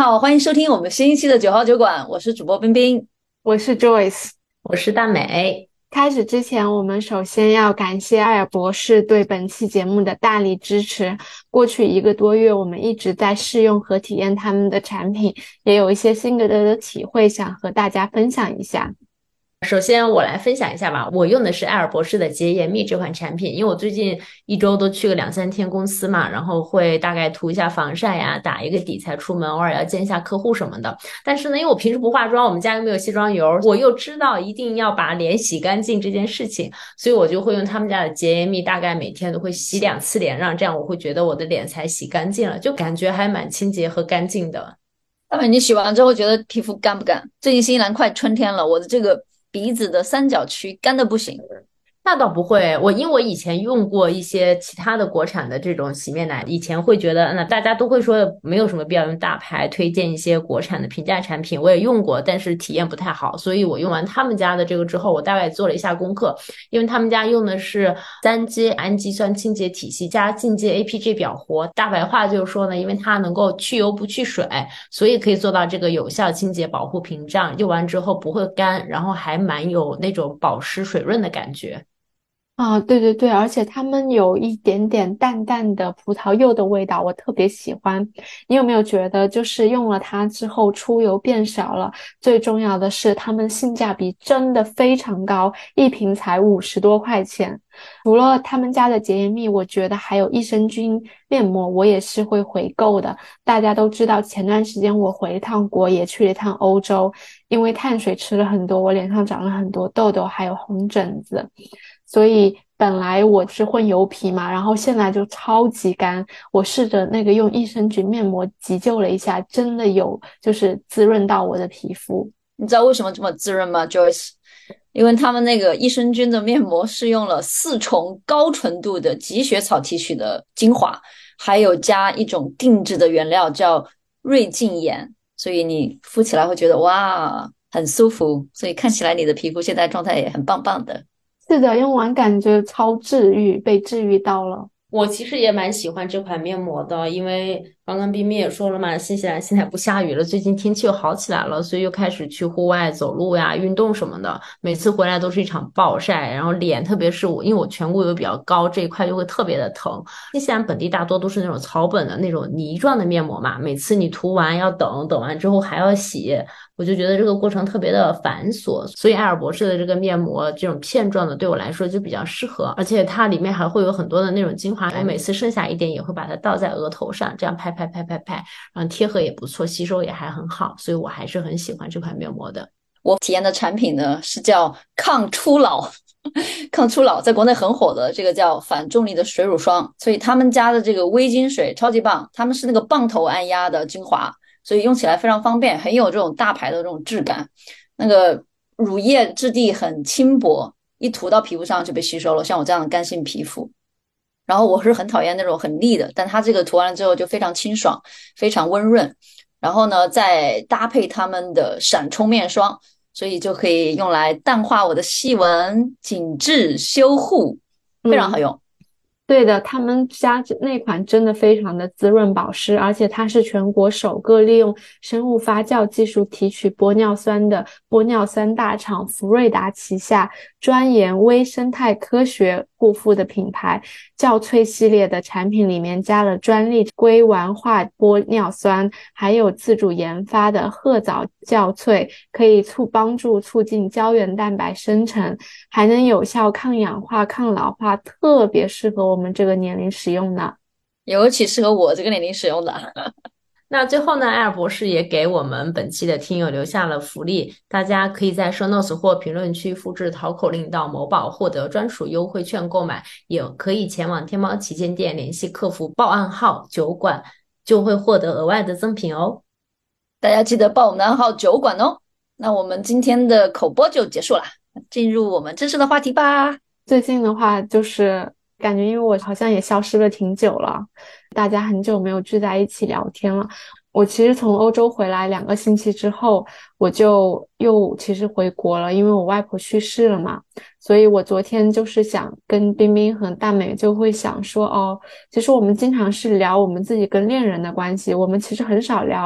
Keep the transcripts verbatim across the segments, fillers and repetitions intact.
好，欢迎收听我们新一期的九号酒馆，我是主播冰冰。 我是 Joyce。 我是大美。 开始之前，我们首先要感谢艾尔博士对本期节目的大力支持。过去一个多月，我们一直在试用和体验他们的产品，也有一些心得的体会，想和大家分享一下。 首先我来分享一下吧，我用的是艾尔博士的洁颜蜜这款产品，因为我最近一周都去个两三天公司嘛，然后会大概涂一下防晒呀，打一个底才出门，偶尔要见一下客户什么的。但是呢，因为我平时不化妆，我们家又没有卸妆油，我又知道一定要把脸洗干净这件事情，所以我就会用他们家的洁颜蜜，大概每天都会洗两次脸，让这样我会觉得我的脸才洗干净了，就感觉还蛮清洁和干净的。 大美，你洗完之后觉得皮肤干不干？最近新西兰快春天了，我的这个鼻子的三角区干的不行。 那倒不会，我因为我以前用过一些其他的国产的这种洗面奶，以前会觉得那大家都会说没有什么必要用大牌，推荐一些国产的平价产品，我也用过，但是体验不太好，所以我用完他们家的这个之后，我大概做了一下功课，因为他们家用的是三阶氨基酸清洁体系加进阶 A P G 表活，大白话就是说呢，因为它能够去油不去水，所以可以做到这个有效清洁保护屏障，用完之后不会干，然后还蛮有那种保湿水润的感觉。 啊，对对对，而且它们有一点点淡淡的葡萄柚的味道，我特别喜欢。你有没有觉得，就是用了它之后出油变少了？最重要的是，它们性价比真的非常高，一瓶才五十多块钱。除了他们家的洁颜蜜，我觉得还有益生菌面膜，我也是会回购的。大家都知道，前段时间我回了趟国，也去了一趟欧洲，因为碳水吃了很多，我脸上长了很多痘痘，还有红疹子。所以本来我是混油皮嘛，然后现在就超级干。我试着那个用益生菌面膜急救了一下，真的有就是滋润到我的皮肤。 你知道为什么这么滋润吗，Joyce？因为他们那个益生菌的面膜是用了四重高纯度的积雪草提取的精华，还有加一种定制的原料叫瑞净颜，所以你敷起来会觉得哇，很舒服，所以看起来你的皮肤现在状态也很棒棒的。 是的，用完感觉超治愈，被治愈到了。 我其实也蛮喜欢这款面膜的，因为刚刚冰冰也说了嘛，新西兰现在不下雨了，最近天气又好起来了，所以又开始去户外走路呀、运动什么的。每次回来都是一场暴晒，然后脸，特别是我，因为我颧骨又比较高，这一块就会特别的疼。新西兰本地大多都是那种草本的那种泥状的面膜嘛，每次你涂完要等，等完之后还要洗，我就觉得这个过程特别的繁琐，所以艾尔博士的这个面膜这种片状的对我来说就比较适合，而且它里面还会有很多的那种精华，我每次剩下一点也会把它倒在额头上，这样拍拍拍拍拍，然后贴合也不错，吸收也还很好，所以我还是很喜欢这款面膜的。 我体验的产品呢是叫抗初老，抗初老在国内很火的，这个叫反重力的水乳霜，所以他们家的这个微晶水超级棒，他们是那个棒头按压的精华，所以用起来非常方便，很有这种大牌的这种质感。那个乳液质地很轻薄，一涂到皮肤上就被吸收了，像我这样的干性皮肤。然后我是很讨厌那种很腻的，但它这个涂完了之后就非常清爽，非常温润。然后呢，再搭配他们的闪充面霜，所以就可以用来淡化我的细纹、紧致、修护，非常好嗯。 用。 对的，他们家这那款真的非常的滋润保湿，而且它是全国首个利用生物发酵技术提取玻尿酸的玻尿酸大厂福瑞达旗下专研微生态科学护肤的品牌。酵萃系列的产品里面加了专利硅烷化玻尿酸，还有自主研发的褐藻酵萃，可以促帮助促进胶原蛋白生成，还能有效抗氧化、抗老化，特别适合我们这个年龄使用呢。 尤其适合我这个年龄使用的。 那最后呢，艾尔博士也给我们本期的听友留下了福利，大家可以在 show notes 或评论区复制淘口令到某宝获得专属优惠券购买，也可以前往天猫旗舰店联系客服报暗号酒馆，就会获得额外的赠品哦。 大家记得报我们的暗号酒馆哦。那我们今天的口播就结束了，进入我们正式的话题吧。 最近的话，就是感觉因为我好像也消失了挺久了，大家很久没有聚在一起聊天了。我其实从欧洲回来两个星期之后，我就又其实回国了，因为我外婆去世了嘛。所以我昨天就是想跟冰冰和大美就会想说，哦，其实我们经常是聊我们自己跟恋人的关系，我们其实很少聊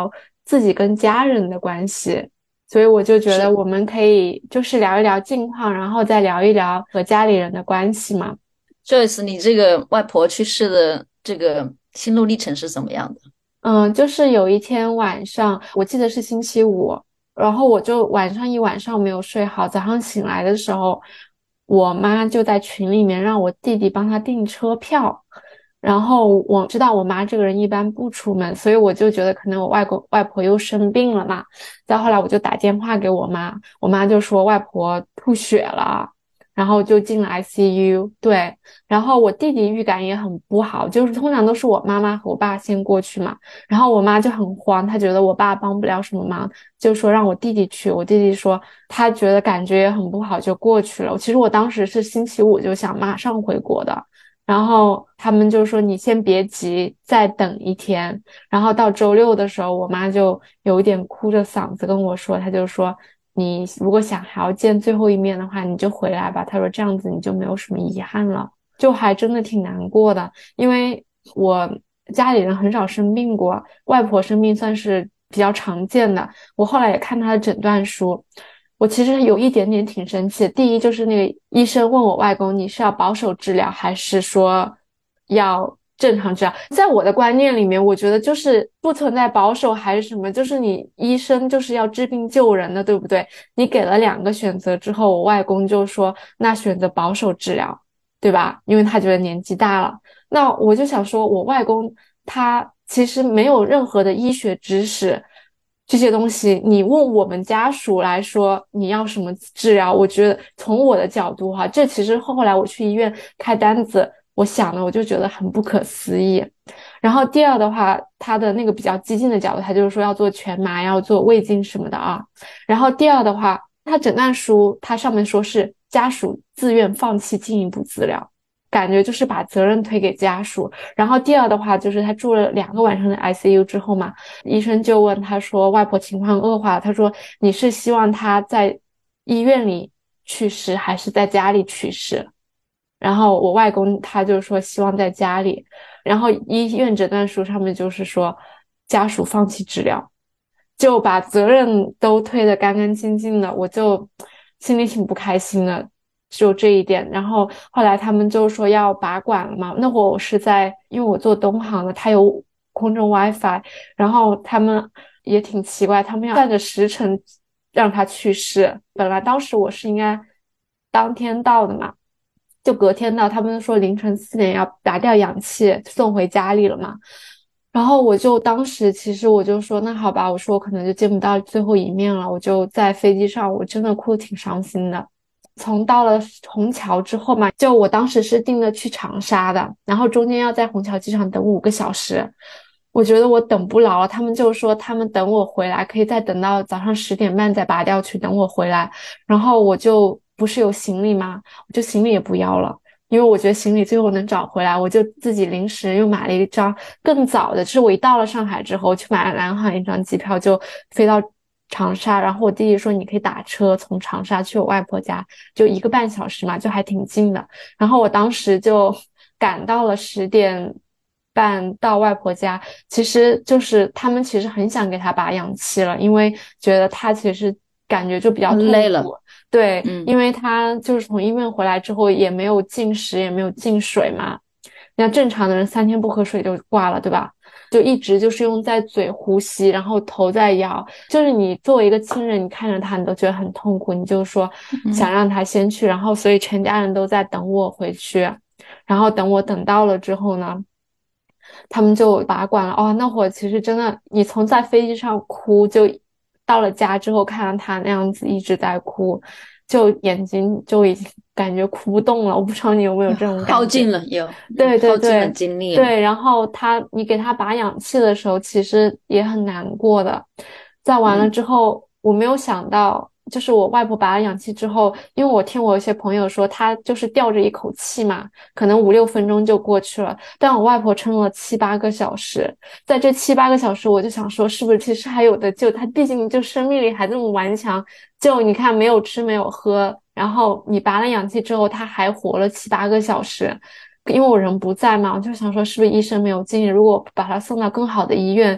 自己跟家人的关系。所以我就觉得是。 我们可以就是聊一聊近况，然后再聊一聊和家里人的关系嘛。 Joyce，你这个外婆去世的这个心路历程是怎么样的？ 嗯，就是有一天晚上，我记得是星期五，然后我就晚上一晚上没有睡好，早上醒来的时候，我妈就在群里面让我弟弟帮她订车票。然后我知道我妈这个人一般不出门，所以我就觉得可能我外公外婆又生病了嘛。再后来我就打电话给我妈，我妈就说外婆吐血了，然后就进了 I C U。对，然后我弟弟预感也很不好，就是通常都是我妈妈和我爸先过去嘛。然后我妈就很慌，她觉得我爸帮不了什么忙，就说让我弟弟去。我弟弟说他觉得感觉也很不好，就过去了。其实我当时是星期五就想马上回国的，然后他们就说你先别急，再等一天。然后到周六的时候，我妈就有一点哭着嗓子跟我说，她就说你如果想还要见最后一面的话，你就回来吧。她说这样子你就没有什么遗憾了。就还真的挺难过的，因为我家里人很少生病过，外婆生病算是比较常见的。我后来也看她的诊断书，我其实有一点点挺生气的。第一就是那个医生问我外公，你是要保守治疗还是说要正常治疗？在我的观念里面，我觉得就是不存在保守还是什么，就是你医生就是要治病救人的，对不对？你给了两个选择之后，我外公就说那选择保守治疗，对吧？因为他觉得年纪大了。那我就想说，我外公他其实没有任何的医学知识，这些东西你问我们家属来说你要什么治疗，我觉得从我的角度哈，这其实后来我去医院开单子，我想了我就觉得很不可思议。然后第二的话，他的那个比较激进的角度，他就是说要做全麻，要做胃镜什么的啊。然后第二的话，他诊断书他上面说是家属自愿放弃进一步治疗，感觉就是把责任推给家属。然后第二的话，就是他住了两个晚上的 I C U 之后嘛，医生就问他说外婆情况恶化，他说你是希望他在医院里去世还是在家里去世？然后我外公他就说希望在家里，然后医院诊断书上面就是说家属放弃治疗，就把责任都推得干干净净的，我就心里挺不开心的，就这一点。然后后来他们就说要拔管了嘛，那会儿我是在，因为我做东航的，他有空中 WiFi，然后他们也挺奇怪，他们要算着时辰让他去世。本来当时我是应该当天到的嘛，就隔天到，他们说凌晨四点要拔掉氧气送回家里了嘛。然后我就当时其实我就说那好吧，我说我可能就见不到最后一面了，我就在飞机上我真的哭得挺伤心的。从到了虹桥之后嘛，就我当时是订的去长沙的，然后中间要在虹桥机场等五个小时，我觉得我等不了了。他们就说他们等我回来可以再等到早上十点半再拔掉去等我回来。然后我就不是有行李吗，我就行李也不要了，因为我觉得行李最后能找回来，我就自己临时又买了一张更早的，就是我一到了上海之后去买了南航一张机票，就飞到长沙。然后我弟弟说你可以打车从长沙去我外婆家，就一个半小时嘛，就还挺近的。然后我当时就赶到了十点半到外婆家，其实就是他们其实很想给他拔氧气了，因为觉得他其实感觉就比较痛累了。 苦。对， 嗯。 因为他就是从医院回来之后也没有进食也没有进水嘛，那正常的人三天不喝水就挂了，对吧？就一直就是用在嘴呼吸，然后头在摇，就是你作为一个亲人，你看着他你都觉得很痛苦，你就说想让他先去，然后所以全家人都在等我回去。然后等我等到了之后呢，他们就拔管了。哦，那会儿其实真的，你从在飞机上哭，就到了家之后看到他那样子一直在哭，就眼睛就已经感觉哭不动了。我不知道你有没有这种耗感觉？ 尽了有。嗯对对耗尽了对精力了。 对，然后他你给他拔氧气的时候，其实也很难过的。再完了嗯。 之后，我没有想到，就是我外婆拔了氧气之后，因为我听我有些朋友说，她就是吊着一口气嘛，可能五六分钟就过去了，但我外婆撑了七八个小时。在这七八个小时，我就想说，是不是其实还有的救？她毕竟就生命力还这么顽强，就你看没有吃没有喝，然后你拔了氧气之后，她还活了七八个小时。因为我人不在嘛，我就想说是不是医生没有尽力，如果把她送到更好的医院，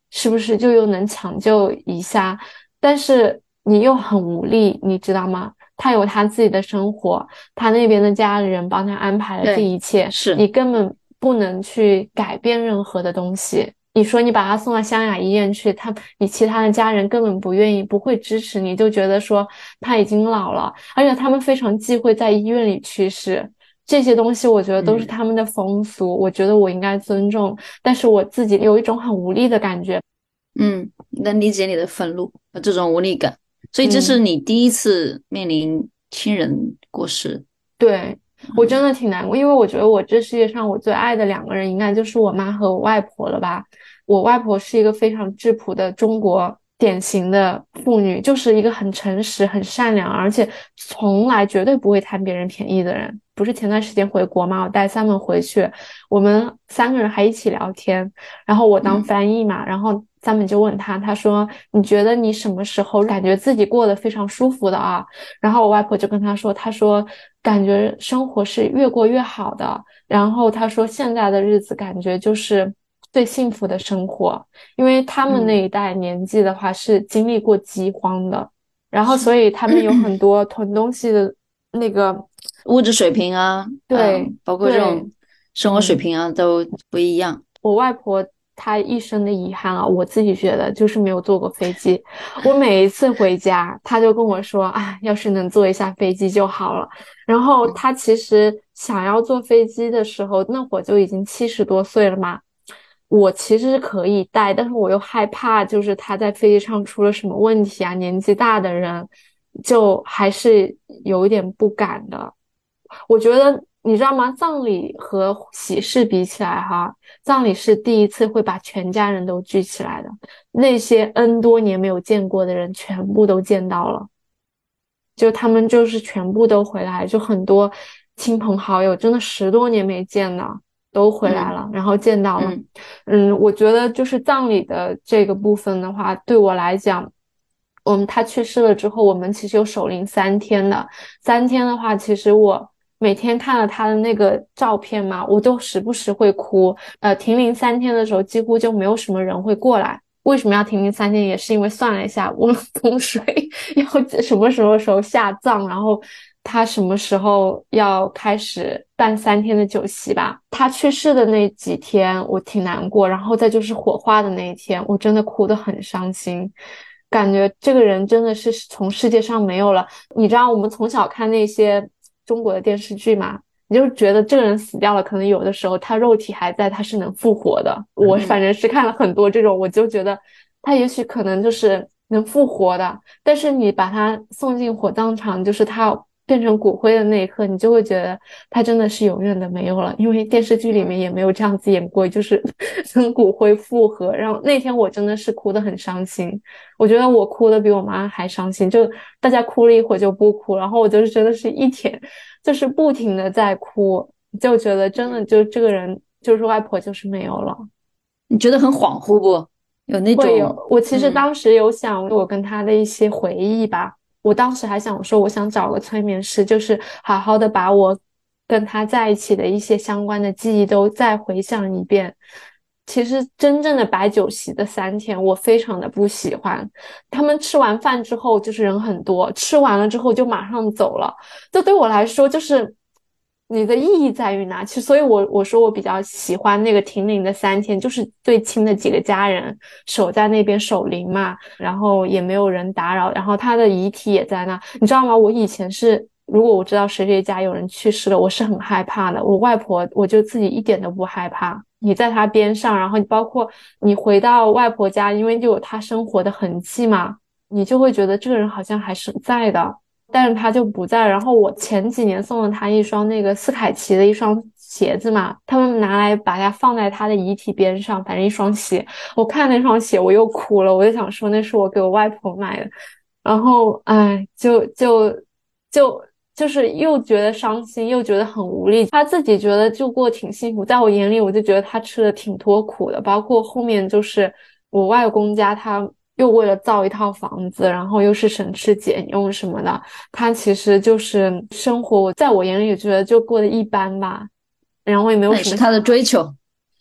是不是就又能抢救一下？但是你又很无力，你知道吗？他有他自己的生活，他那边的家里人帮他安排了这对， 一切， 是， 你根本不能去改变任何的东西。你说你把他送到湘雅医院去，他你其他的家人根本不愿意，不会支持你，就觉得说他已经老了，而且他们非常忌讳在医院里去世。这些东西我觉得都是嗯他们的风俗，我觉得我应该尊重，但是我自己有一种很无力的感觉。 嗯，能理解你的愤怒和这种无力感。所以这是嗯。 你第一次面临亲人过世。 对，我真嗯的挺难过，因为我觉得我这世界上我最爱的两个人，应该就是我妈和我外婆了吧。我外婆是一个非常质朴的中国典型的妇女，就是一个很诚实、很善良，而且从来绝对不会贪别人便宜的人。不是前段时间回国嘛，我带三门回去，我们三个人还一起聊天，然后我当嗯翻译嘛，然后三本就问他，他说：“你觉得你什么时候感觉自己过得非常舒服的啊？”然后我外婆就跟他说，他说感觉生活是越过越好的，然后他说现在的日子感觉就是最幸福的生活，因为他们那嗯， 一代年纪的话是经历过饥荒的，然后所是以他们有很多囤东西的那个， 物质水平啊， 对嗯，包括这对， 种生活水嗯。 平啊都不一样。 我外婆她一生的遗憾啊，我自己觉得就是没有坐过飞机。我每一次回家，她就跟我说：“啊，要是能坐一下飞机就好了。”然后她其实想要坐飞机的时候，那会儿就已经七十多岁了嘛。我其实是可以带，但是我又害怕，就是她在飞机上出了什么问题啊，年纪大的人就还是有一点不敢的。我觉得你知道吗？葬礼和喜事比起来，哈，葬礼是第一次会把全家人都聚起来的，那些 N 多年没有见过的人全部都见到了，就他们就是全部都回来，就很多亲朋好友，真的十多年没见了，都回来嗯了，然后见到了。 嗯嗯，我觉得就是葬礼的这个部分的话，对我来讲。我们他去世了之后，我们其实有守灵三天的。三天的话，其实我每天看了他的那个照片嘛，我都时不时会哭。呃，停灵三天的时候，几乎就没有什么人会过来。为什么要停灵三天？也是因为算了一下，我们风水要什么什么时候下葬，然后他什么时候要开始办三天的酒席吧。他去世的那几天，我挺难过。然后再就是火化的那一天，我真的哭得很伤心。感觉这个人真的是从世界上没有了。你知道我们从小看那些中国的电视剧嘛，你就觉得这个人死掉了，可能有的时候他肉体还在，他是能复活的。我反嗯， 正是看了很多这种，我就觉得他也许可能就是能复活的，但是你把他送进火葬场，就是他变成骨灰的那一刻，你就会觉得他真的是永远的没有了，因为电视剧里面也没有这样子演过，就是跟骨灰复合。然后那天我真的是哭得很伤心，我觉得我哭的比我妈还伤心，就大家哭了一会儿就不哭，然后我就是真的是一天就是不停的在哭，就觉得真的就这个人就是外婆就是没有了。 你觉得很恍惚不？有那会有， 种， 我其实嗯当时有想我跟他的一些回忆吧，我当时还想说，我想找个催眠师，就是好好的把我跟他在一起的一些相关的记忆都再回想一遍。其实真正的摆酒席的三天，我非常的不喜欢。他们吃完饭之后就是人很多，吃完了之后就马上走了。这对我来说就是你的意义在于哪？其实，所以我我说我比较喜欢那个停灵的三天，就是最亲的几个家人守在那边守灵嘛，然后也没有人打扰，然后他的遗体也在那，你知道吗？我以前是。如果我知道谁谁家有人去世了，我是很害怕的。我外婆，我就自己一点都不害怕。你在她边上，然后你包括你回到外婆家，因为就有她生活的痕迹嘛，你就会觉得这个人好像还是在的。但是他就不在。然后我前几年送了他一双那个斯凯奇的一双鞋子嘛，他们拿来把它放在他的遗体边上，反正一双鞋。我看那双鞋我又哭了，我就想说那是我给我外婆买的。然后哎，就就就就是又觉得伤心，又觉得很无力。他自己觉得就过挺幸福，在我眼里我就觉得他吃的挺多苦的。包括后面就是我外公家他。又为了造一套房子，然后又是省吃俭用什么的，他其实就是生活，在我眼里觉得就过得一般吧，然后也没有什么。 那也是他的追求。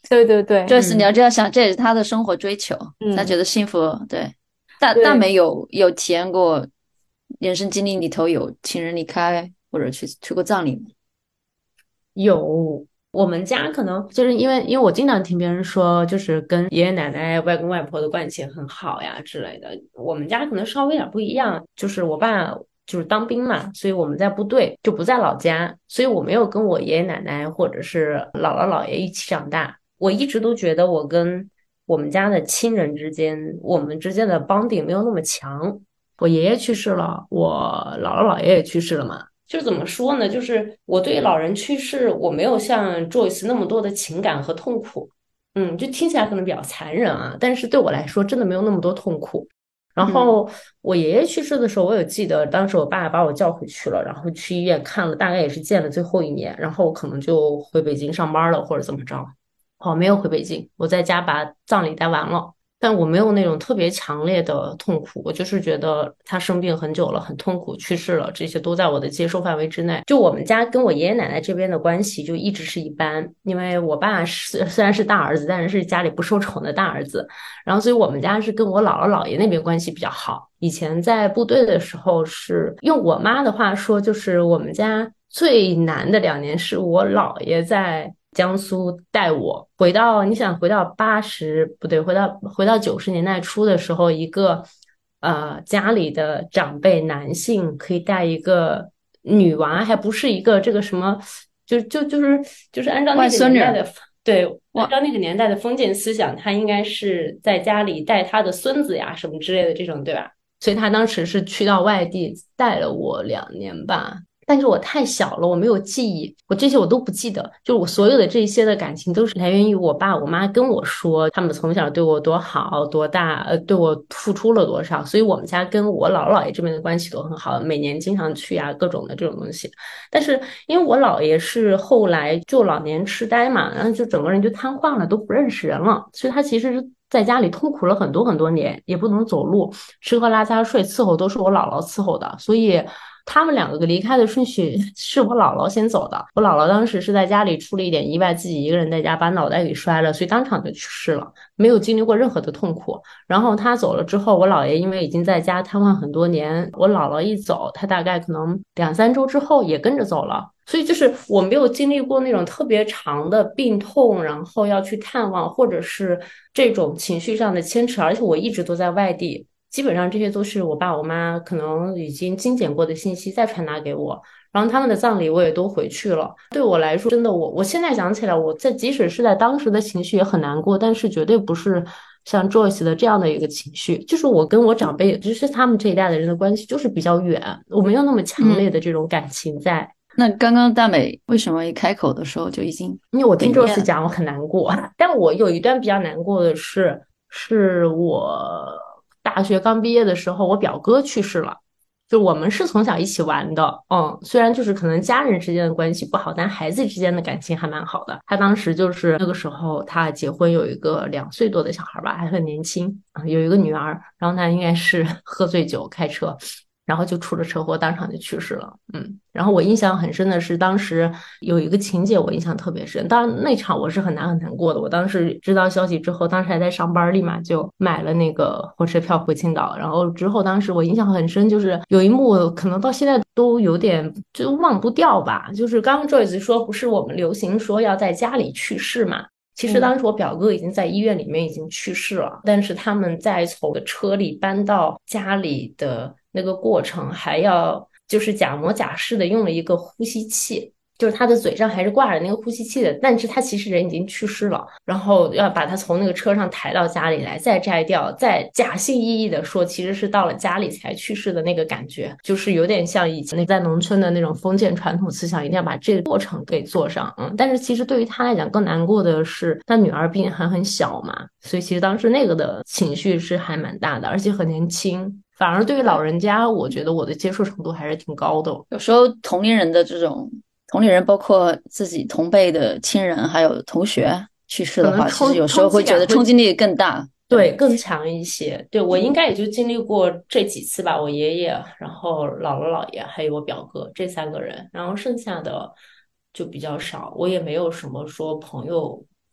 对对对， 就是你要嗯这样想，这也是他的生活追求，他觉嗯， 得幸福。对，大大对。 美有有体验过人生经历里头有亲人离开或者去去过葬礼吗？ 有，我们家可能就是因为因为我经常听别人说，就是跟爷爷奶奶、外公外婆的关系很好呀之类的。我们家可能稍微有点不一样，就是我爸就是当兵嘛，所以我们在部队就不在老家，所以我没有跟我爷爷奶奶或者是姥姥姥爷一起长大。我一直都觉得我跟我们家的亲人之间，我们之间的 bonding 没有那么强。我爷爷去世了，我姥姥姥爷也去世了嘛。就怎么说呢？就是我对老人去世，我没有像 Joyce 那么多的情感和痛苦。嗯，就听起来可能比较残忍啊，但是对我来说真的没有那么多痛苦。然嗯， 后我爷爷去世的时候，我有记得，当时我爸把我叫回去了，然后去医院看了，大概也是见了最后一面，然后我可能就回北京上班了，或者怎么着。哦，没有回北京，我在家把葬礼待完了。但我没有那种特别强烈的痛苦，我就是觉得他生病很久了，很痛苦，去世了，这些都在我的接受范围之内。就我们家跟我爷爷奶奶这边的关系就一直是一般，因为我爸是虽然是大儿子，但是是家里不受宠的大儿子，然后所以我们家是跟我姥姥姥爷那边关系比较好。以前在部队的时候是用我妈的话说，就是我们家最难的两年是我姥爷在江苏带我回到，你想回到八十不对，回到回到九十年代初的时候，一个呃家里的长辈男性可以带一个女娃，还不是一个这个什么，就就就是就是按照那个外孙女年代的对，按哇， 照那个年代的封建思想，他应该是在家里带他的孙子呀什么之类的这种，对吧？所以他当时是去到外地带了我两年吧，但是我太小了，我没有记忆，我这些我都不记得，就是我所有的这些的感情都是来源于我爸我妈跟我说，他们从小对我多好，多大，呃，对我付出了多少，所以我们家跟我姥姥姥爷这边的关系都很好，每年经常去啊，各种的这种东西。但是因为我姥爷是后来就老年痴呆嘛，然后就整个人就瘫痪了，都不认识人了，所以他其实是在家里痛苦了很多很多年，也不能走路，吃喝拉撒睡伺候都是我姥姥伺候的，所以他们两个离开的顺序是我姥姥先走的。我姥姥当时是在家里出了一点意外，自己一个人在家把脑袋给摔了，所以当场就去世了，没有经历过任何的痛苦。然后他走了之后，我姥爷因为已经在家瘫痪很多年，我姥姥一走，他大概可能两三周之后也跟着走了。所以就是我没有经历过那种特别长的病痛，然后要去探望，或者是这种情绪上的牵扯，而且我一直都在外地，基本上这些都是我爸我妈可能已经精简过的信息再传达给我。然后他们的葬礼我也都回去了。对我来说，真的我我现在想起来，我在即使是在当时的情绪也很难过，但是绝对不是像 Joyce 的这样的一个情绪。就是我跟我长辈，就是他们这一代的人的关系就是比较远，我没有那么强烈嗯， 的这种感情在。 那刚刚大美为什么一开口的时候就已经因为我听哽咽 Joyce 了？ 讲，我很难过。但我有一段比较难过的是，是我大学刚毕业的时候，我表哥去世了。就我们是从小一起玩的，嗯，虽然就是可能家人之间的关系不好，但孩子之间的感情还蛮好的。他当时就是那个时候，他结婚有一个两岁多的小孩吧，还很年轻啊，有一个女儿。然后他应该是喝醉酒开车，然后就出了车祸，当场就去世了。嗯，然后我印象很深的是，当时有一个情节我印象特别深。当然那场我是很难很难过的。我当时知道消息之后，当时还在上班，立马就买了那个火车票回青岛。然后之后，当时我印象很深，就是有一幕可能到现在都有点就忘不掉吧。就是刚刚 Joyce 说，不是我们流行说要在家里去世嘛？其实嗯。 当时我表哥已经在医院里面已经去世了，但是他们在从车里搬到家里的那个过程，还要就是假模假式的用了一个呼吸器，就是他的嘴上还是挂着那个呼吸器的，但是他其实人已经去世了，然后要把他从那个车上抬到家里来，再摘掉，再假性意义的说其实是到了家里才去世的那个感觉，就是有点像以前在农村的那种封建传统思想，一定要把这个过程给做上。嗯，但是其实对于他来讲更难过的是，他女儿毕竟还很小嘛，所以其实当时那个的情绪是还蛮大的，而且很年轻。反而对于老人家，我觉得我的接受程度还是挺高的。 有时候同龄人的这种同龄人，包括自己同辈的亲人还有同学去世可能的话，其实有时候冲冲击会觉得感会冲击力更大。 对， 对， 更强一些。对，我应该也就经历过这几次吧，我爷爷，然后姥姥姥爷，还有我表哥这三个人，然后剩下的就比较少。我也没有什么说朋友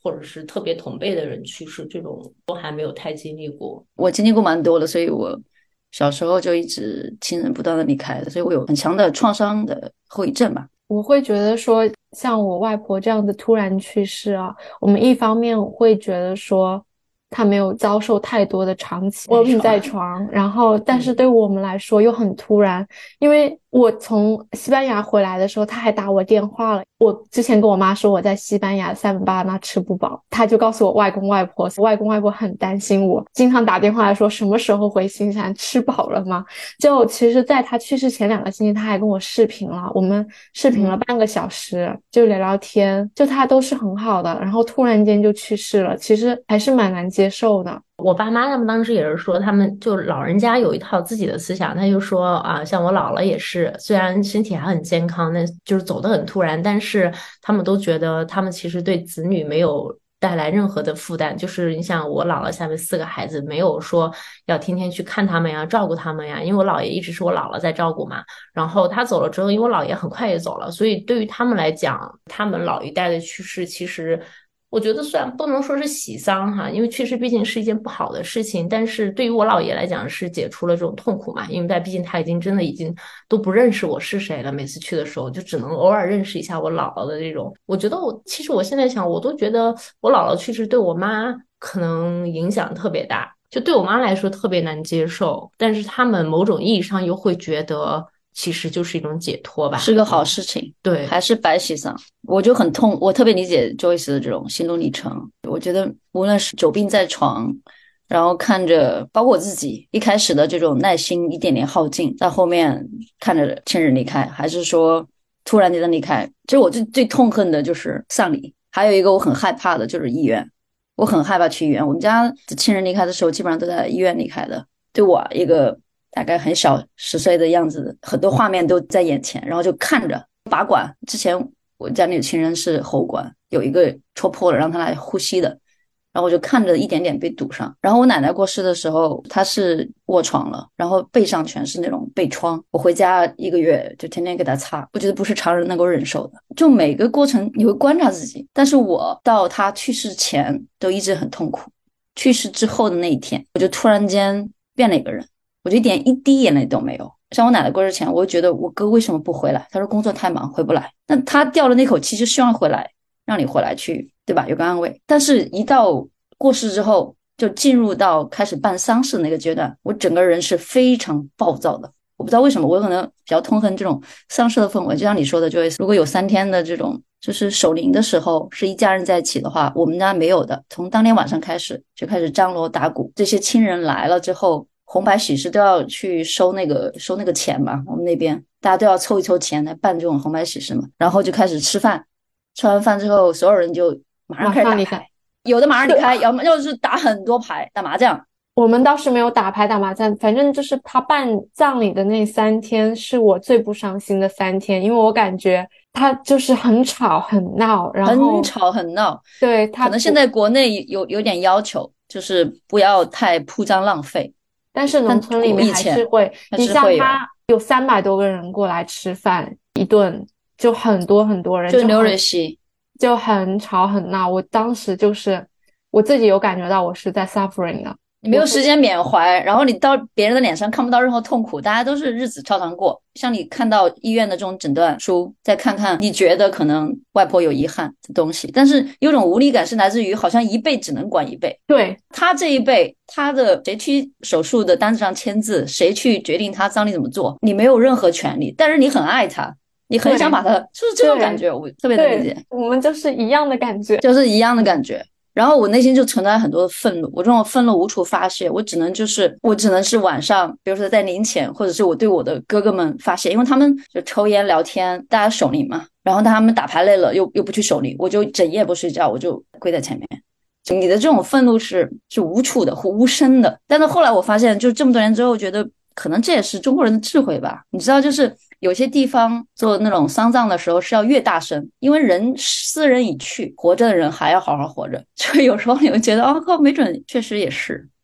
或者是特别同辈的人去世，这种都还没有太经历过。 我经历过蛮多的，所以我小时候就一直亲人不断的离开的，所以我有很强的创伤的后遗症吧。 我会觉得说，像我外婆这样的突然去世啊，我们一方面会觉得说她没有遭受太多的长期卧病在床，然后但是对我们来说又很突然，因为我从西班牙回来的时候，她还打我电话了。我之前跟我妈说我在西班牙三本爸妈吃不饱，她就告诉我外公外婆，外公外婆很担心我，经常打电话来说什么时候回新西兰，吃饱了吗？就其实在她去世前两个星期，她还跟我视频了，我们视频了半个小时，嗯、就聊聊天，就她都是很好的，然后突然间就去世了，其实还是蛮难接受的。 我爸妈他们当时也是说，他们就老人家有一套自己的思想，他就说啊，像我姥姥也是，虽然身体还很健康，那就是走得很突然，但是他们都觉得他们其实对子女没有带来任何的负担，就是你想我姥姥下面四个孩子，没有说要天天去看他们呀，照顾他们呀，因为我姥爷一直是我姥姥在照顾嘛，然后他走了之后，因为我姥爷很快也走了，所以对于他们来讲，他们老一代的去世其实我觉得虽然不能说是喜丧哈，因为确实毕竟是一件不好的事情，但是对于我姥爷来讲是解除了这种痛苦嘛，因为他毕竟他已经真的已经都不认识我是谁了，每次去的时候就只能偶尔认识一下我姥姥的这种。我觉得我其实我现在想，我都觉得我姥姥去世对我妈可能影响特别大，就对我妈来说特别难接受，但是他们某种意义上又会觉得其实就是一种解脱吧， 是个好事情。 对， 还是白喜丧，我就很痛，我特别理解 Joyce 的这种心路历程。我觉得无论是久病在床，然后看着包括我自己一开始的这种耐心一点点耗尽，在后面看着亲人离开，还是说突然间的离开，其实我最最痛恨的就是丧礼。还有一个我很害怕的就是医院，我很害怕去医院。我们家的亲人离开的时候基本上都在医院离开的，对我一个大概很小十岁的样子，很多画面都在眼前，然后就看着拔管。之前我家里有亲人是喉管有一个戳破了，让他来呼吸的，然后我就看着一点点被堵上。然后我奶奶过世的时候，她是卧床了，然后背上全是那种背疮，我回家一个月就天天给她擦，我觉得不是常人能够忍受的。就每个过程你会观察自己，但是我到她去世前都一直很痛苦，去世之后的那一天我就突然间变了一个人，我就一点一滴眼泪都没有。像我奶奶过世前，我就觉得我哥为什么不回来？他说工作太忙回不来。那他掉了那口气，就希望回来，让你回来去，对吧？有个安慰。但是一到过世之后，就进入到开始办丧事那个阶段，我整个人是非常暴躁的。我不知道为什么，我可能比较痛恨这种丧事的氛围。就像你说的，就如果有三天的这种就是守灵的时候是一家人在一起的话，我们家没有的。从当天晚上开始就开始张锣打鼓，这些亲人来了之后，红白喜事都要去收那个收那个钱嘛，我们那边大家都要凑一凑钱来办这种红白喜事嘛，然后就开始吃饭，吃完饭之后所有人就马上开始打牌，有的马上离开，要么就是打很多牌打麻将。 我们倒是没有打牌打麻将，反正就是他办葬礼的那三天是我最不伤心的三天，因为我感觉他就是很吵很闹，然后很吵很闹。 对，他可能现在国内有有点要求，就是不要太铺张浪费， 但是农村里面还是会，你像他有三百多个人过来吃饭一顿，就很多很多人， 就流水席， 就很吵很闹。我当时就是我自己有感觉到我是在 suffering 的。 你没有时间缅怀，然后你到别人的脸上看不到任何痛苦，大家都是日子照常过。像你看到医院的这种诊断书，再看看你觉得可能外婆有遗憾的东西，但是有种无力感是来自于好像一辈只能管一辈。 对， 他这一辈，他的谁去手术的单子上签字，谁去决定他葬礼怎么做，你没有任何权利，但是你很爱他，你很想把他，就是这种感觉，我特别能理解。 我们就是一样的感觉， 就是一样的感觉。然后我内心就存在很多的愤怒，我这种愤怒无处发泄，我只能就是我只能是晚上，比如说在灵前，或者是我对我的哥哥们发泄，因为他们就抽烟聊天，大家守灵嘛，然后他们打牌累了又又不去守灵，我就整夜不睡觉，我就跪在前面。你的这种愤怒是是无处的或无声的，但是后来我发现，就这么多年之后，觉得可能这也是中国人的智慧吧。你知道，就是有些地方做那种丧葬的时候是要越大声，因为人斯人已去，活着的人还要好好活着。所以有时候你会觉得，哦靠，没准确实也是。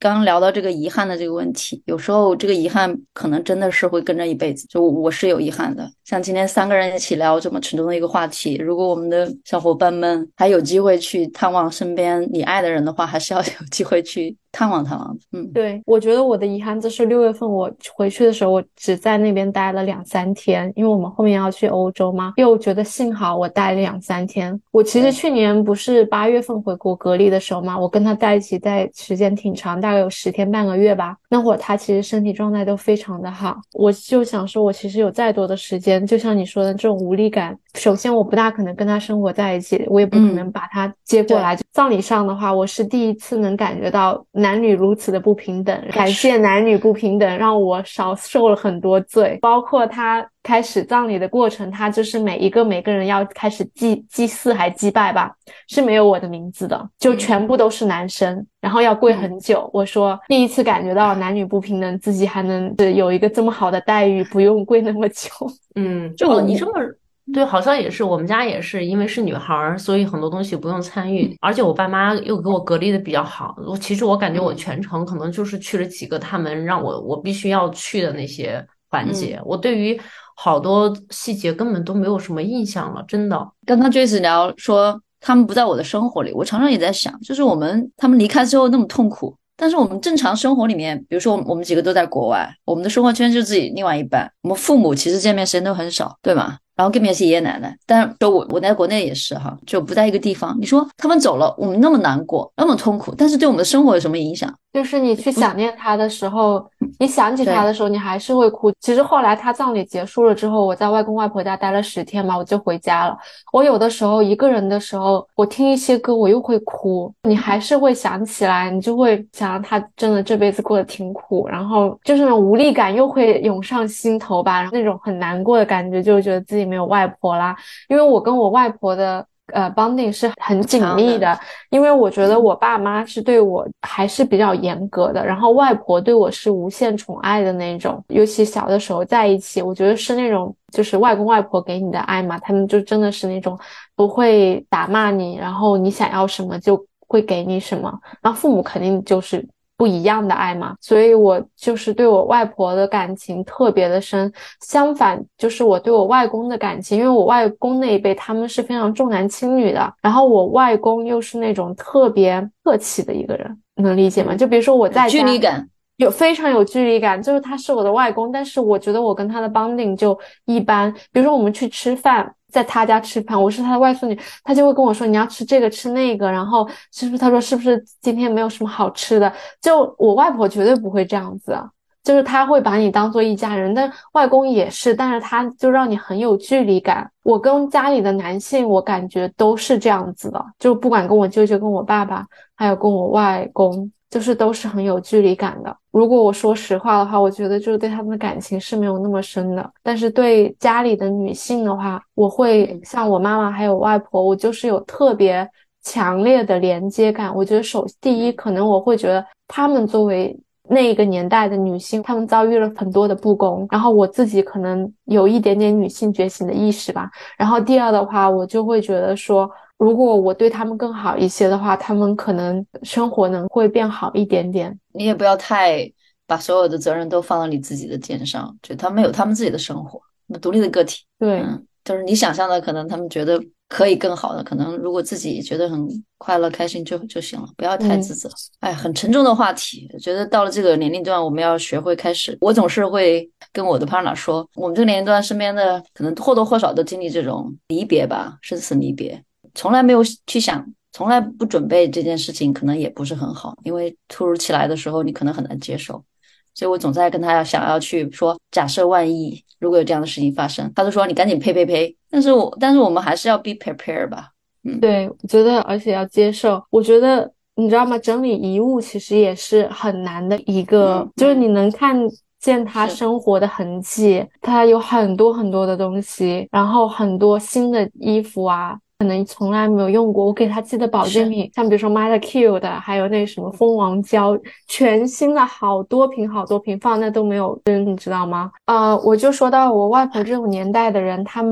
刚刚聊到这个遗憾的这个问题，有时候这个遗憾可能真的是会跟着一辈子。就我是有遗憾的，像今天三个人一起聊这么沉重的一个话题，如果我们的小伙伴们还有机会去探望身边你爱的人的话，还是要有机会去探望探望的。嗯， 对，我觉得我的遗憾就是六月份我回去的时候，我只在那边待了两三天，因为我们后面要去欧洲嘛。因为我觉得幸好我待了两三天。我其实去年不是八月份回国隔离的时候嘛，我跟他在一起待时间挺长，大概有十天半个月吧。那会儿他其实身体状态都非常的好，我就想说，我其实有再多的时间，就像你说的这种无力感。首先，我不大可能跟他生活在一起，我也不可能把他接过来。嗯、葬礼上的话，我是第一次能感觉到男女如此的不平等，感谢男女不平等，让我少受了很多罪。包括他开始葬礼的过程，他就是每一个每个人要开始祭祭祀还祭拜吧，是没有我的名字的，就全部都是男生。嗯，然后要跪很久。嗯、我说第一次感觉到男女不平等，自己还能有一个这么好的待遇，不用跪那么久。 嗯，就哦，你这么对，好像也是，我们家也是，因为是女孩，所以很多东西不用参与。而且我爸妈又给我隔离的比较好，我其实我感觉我全程可能就是去了几个他们让我我必须要去的那些环节，嗯、我对于好多细节根本都没有什么印象了，真的。 刚刚 Joyce 聊说他们不在我的生活里，我常常也在想，就是我们他们离开之后那么痛苦，但是我们正常生活里面，比如说我们几个都在国外，我们的生活圈就自己另外一半，我们父母其实见面时间都很少，对吗？然后更别是爷爷奶奶，但是我我在国内也是哈，就不在一个地方。你说他们走了，我们那么难过，那么痛苦，但是对我们的生活有什么影响？ 就是你去想念他的时候，你想起他的时候，你还是会哭。其实后来他葬礼结束了之后，我在外公外婆家待了十天嘛，我就回家了。我有的时候一个人的时候，我听一些歌，我又会哭。你还是会想起来，你就会想他真的这辈子过得挺苦，然后就是那种无力感又会涌上心头吧，然后那种很难过的感觉，就觉得自己没有外婆啦。因为我跟我外婆的呃 bonding 是很紧密的，因为我觉得我爸妈是对我还是比较严格的，然后外婆对我是无限宠爱的那种，尤其小的时候在一起，我觉得是那种就是外公外婆给你的爱嘛，他们就真的是那种不会打骂你，然后你想要什么就会给你什么，然后父母肯定就是不一样的爱嘛，所以我就是对我外婆的感情特别的深。相反，就是我对我外公的感情，因为我外公那一辈他们是非常重男轻女的，然后我外公又是那种特别客气的一个人，能理解吗？就比如说我在家距离感。 有非常有距离感，就是他是我的外公，但是我觉得我跟他的 bonding 就一般。比如说我们去吃饭，在他家吃饭，我是他的外孙女，他就会跟我说你要吃这个吃那个，然后是不是他说是不是今天没有什么好吃的，就我外婆绝对不会这样子，就是他会把你当做一家人，但外公也是，但是他就让你很有距离感。我跟家里的男性我感觉都是这样子的，就不管跟我舅舅跟我爸爸还有跟我外公，就是都是很有距离感的。如果我说实话的话，我觉得就是对他们的感情是没有那么深的，但是对家里的女性的话，我会像我妈妈还有外婆，我就是有特别强烈的连接感。我觉得首第一，可能我会觉得他们作为那个年代的女性，她们遭遇了很多的不公，然后我自己可能有一点点女性觉醒的意识吧。然后第二的话，我就会觉得说，如果我对他们更好一些的话，他们可能生活能会变好一点点。 你也不要太把所有的责任都放到你自己的肩上，就他们有他们自己的生活，独立的个体。 对， 嗯，就是你想象的，可能他们觉得可以更好的，可能如果自己觉得很快乐开心就就行了，不要太自责。嗯、哎，很沉重的话题，我觉得到了这个年龄段，我们要学会开始。我总是会跟我的 partner 说，我们这个年龄段身边的可能或多或少都经历这种离别吧，生死离别，从来没有去想，从来不准备这件事情，可能也不是很好，因为突如其来的时候，你可能很难接受。所以我总在跟他想要去说，假设万一如果有这样的事情发生，他就说你赶紧呸呸呸。但是我但是我们还是要 be prepared 吧。嗯， 对，我觉得而且要接受。我觉得你知道吗？整理遗物其实也是很难的一个，嗯、就是你能看见他生活的痕迹，他有很多很多的东西，然后很多新的衣服啊。可能从来没有用过，我给他寄的保健品，像比如说 Medicure 的，还有那什么蜂王胶，全新的好多瓶好多瓶放那都没有扔，你知道吗？呃，我就说到我外婆这种年代的人，他们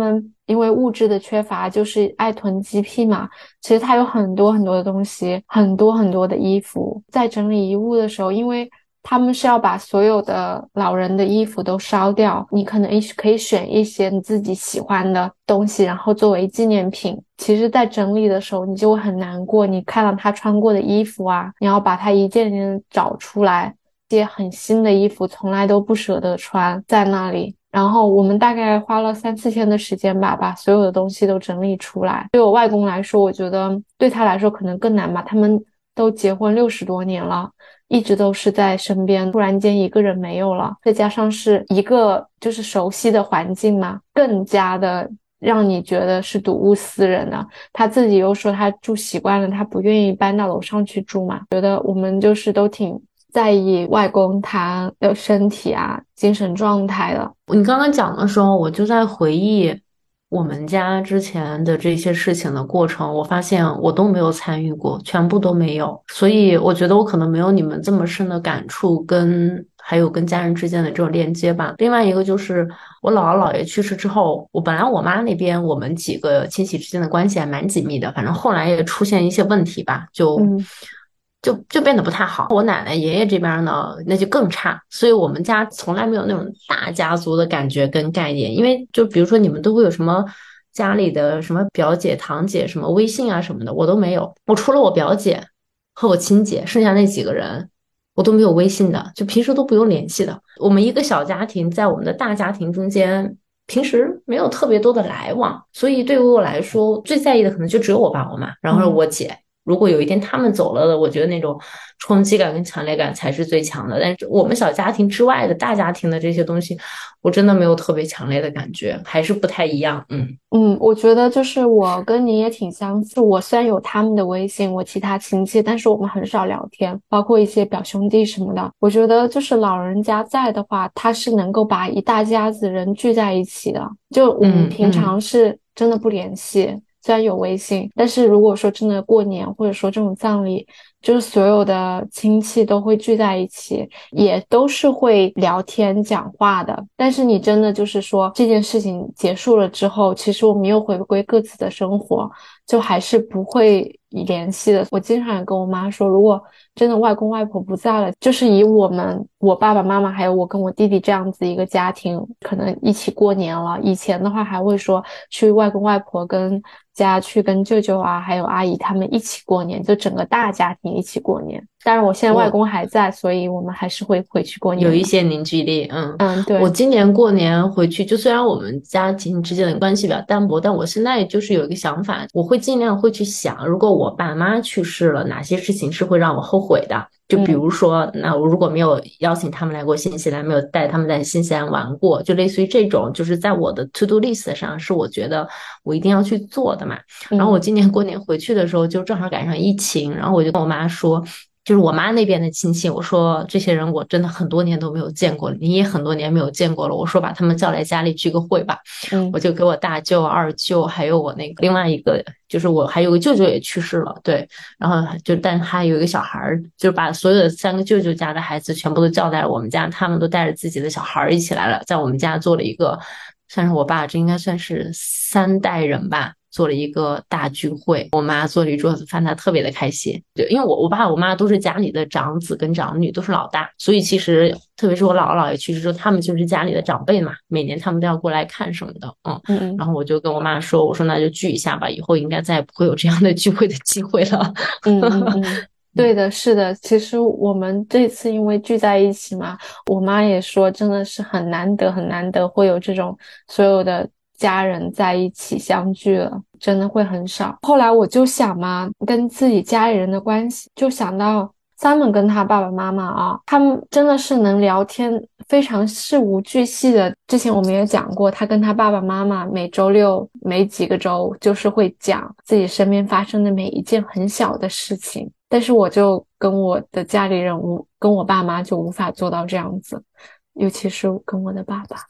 因为物质的缺乏，就是爱囤积癖嘛。其实他有很多很多的东西，很多很多的衣服。在整理遗物的时候，因为他们是要把所有的老人的衣服都烧掉，你可能可以选一些你自己喜欢的东西，然后作为纪念品。其实在整理的时候你就会很难过，你看到他穿过的衣服啊，你要把它一件件找出来，这些很新的衣服从来都不舍得穿在那里。然后我们大概花了三四天的时间吧，把所有的东西都整理出来。对我外公来说，我觉得对他来说可能更难吧，他们都结婚六十多年了，一直都是在身边，突然间一个人没有了，再加上是一个就是熟悉的环境嘛，更加的让你觉得是睹物思人的。他自己又说他住习惯了，他不愿意搬到楼上去住嘛。觉得我们就是都挺在意外公他的身体啊精神状态的。 你刚刚讲的时候，我就在回忆我们家之前的这些事情的过程，我发现我都没有参与过，全部都没有。所以我觉得我可能没有你们这么深的感触，跟还有跟家人之间的这种链接吧。另外一个就是我姥姥姥爷去世之后，我本来我妈那边我们几个亲戚之间的关系还蛮紧密的，反正后来也出现一些问题吧，就。 嗯就就变得不太好。我奶奶爷爷这边呢，那就更差。所以我们家从来没有那种大家族的感觉跟概念，因为就比如说你们都会有什么家里的什么表姐、堂姐、什么微信啊什么的，我都没有。我除了我表姐和我亲姐，剩下那几个人我都没有微信的，就平时都不用联系的。我们一个小家庭在我们的大家庭中间，平时没有特别多的来往，所以对于我来说，最在意的可能就只有我爸我妈，然后我姐。如果有一天他们走了的，我觉得那种冲击感跟强烈感才是最强的。但是我们小家庭之外的大家庭的这些东西，我真的没有特别强烈的感觉，还是不太一样。嗯嗯，我觉得就是我跟你也挺相似。我虽然有他们的微信，我其他亲戚，但是我们很少聊天，包括一些表兄弟什么的。我觉得就是老人家在的话，他是能够把一大家子人聚在一起的。就我们嗯平常是真的不联系。虽然有微信，但是如果说真的过年或者说这种葬礼，就是所有的亲戚都会聚在一起，也都是会聊天讲话的。但是你真的就是说这件事情结束了之后，其实我们又回归各自的生活，就还是不会联系的。我经常也跟我妈说，如果真的外公外婆不在了，就是以我们我爸爸妈妈还有我跟我弟弟这样子一个家庭，可能一起过年了。以前的话还会说去外公外婆跟家去跟舅舅啊还有阿姨他们一起过年，就整个大家庭一起过年。当然我现在外公还在，所以我们还是会回去过年的。 有一些凝聚力。嗯嗯，对。 我今年过年回去，就虽然我们家庭之间的关系比较淡薄，但我现在就是有一个想法，我会尽量会去想，如果我爸妈去世了，哪些事情是会让我后悔的。就比如说，嗯、那我如果没有邀请他们来过新西兰，没有带他们在新西兰玩过，就类似于这种，就是在我的 to do list 上是我觉得我一定要去做的嘛。然后我今年过年回去的时候，就正好赶上疫情，然后我就跟我妈说，就是我妈那边的亲戚，我说这些人我真的很多年都没有见过了，你也很多年没有见过了，我说把他们叫来家里聚个会吧。 嗯， 我就给我大舅、二舅，还有我那个另外一个，就是我还有个舅舅也去世了，对，然后就但还有一个小孩儿，就把所有的三个舅舅家的孩子全部都叫在了我们家，他们都带着自己的小孩儿一起来了，在我们家做了一个，算是我爸这应该算是三代人吧。做了一个大聚会，我妈做了一桌子饭，她特别的开心。就因为我我爸我妈都是家里的长子跟长女，都是老大，所以其实特别是我姥姥姥爷去世之后，他们就是家里的长辈嘛，每年他们都要过来看什么的。嗯嗯， 然后我就跟我妈说，我说那就聚一下吧，以后应该再也不会有这样的聚会的机会了。 嗯嗯嗯，对的，是的。其实我们这次因为聚在一起嘛，我妈也说真的是很难得很难得会有这种所有的家人在一起相聚了，真的会很少。后来我就想嘛，跟自己家里人的关系，就想到Simon跟他爸爸妈妈啊，他们真的是能聊天，非常事无巨细的。之前我们也讲过，他跟他爸爸妈妈每周六每几个周就是会讲自己身边发生的每一件很小的事情。但是我就跟我的家里人无跟我爸妈就无法做到这样子，尤其是跟我的爸爸。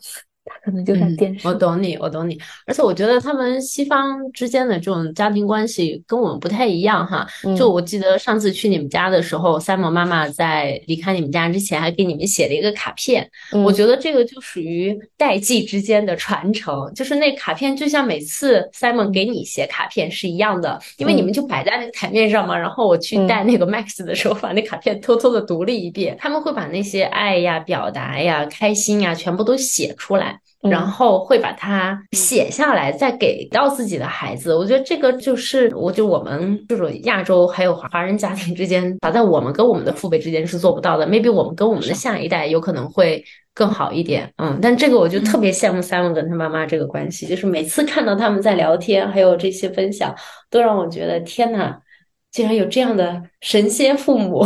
他可能就在电视。 嗯，我懂你，我懂你。而且我觉得他们西方之间的这种家庭关系跟我们不太一样哈。就嗯我记得上次去你们家的时候，Simon 妈妈在离开你们家之前还给你们写了一个卡片。我嗯觉得这个就属于代际之间的传承，就是那卡片就像每次 Simon 给你写卡片是一样的，因为你们嗯就摆在那个台面上嘛。然后我去带嗯那个 Max 的时候，把那卡片偷偷的读了一遍。他们会把那些爱呀、表达呀、开心呀，全部都写出来。然嗯后会把它写下来，再给到自己的孩子。我觉得这个就是，我就我们这种亚洲还有华人家庭之间，打在我们跟我们的父辈之间是做不到的。maybe 我们跟我们的下一代有可能会更好一点。嗯，但这个我就特别羡慕 Simon 跟他妈妈这个关系，就是每次看到他们在聊天，还有这些分享，都让我觉得天呐，竟然有这样的神仙父母。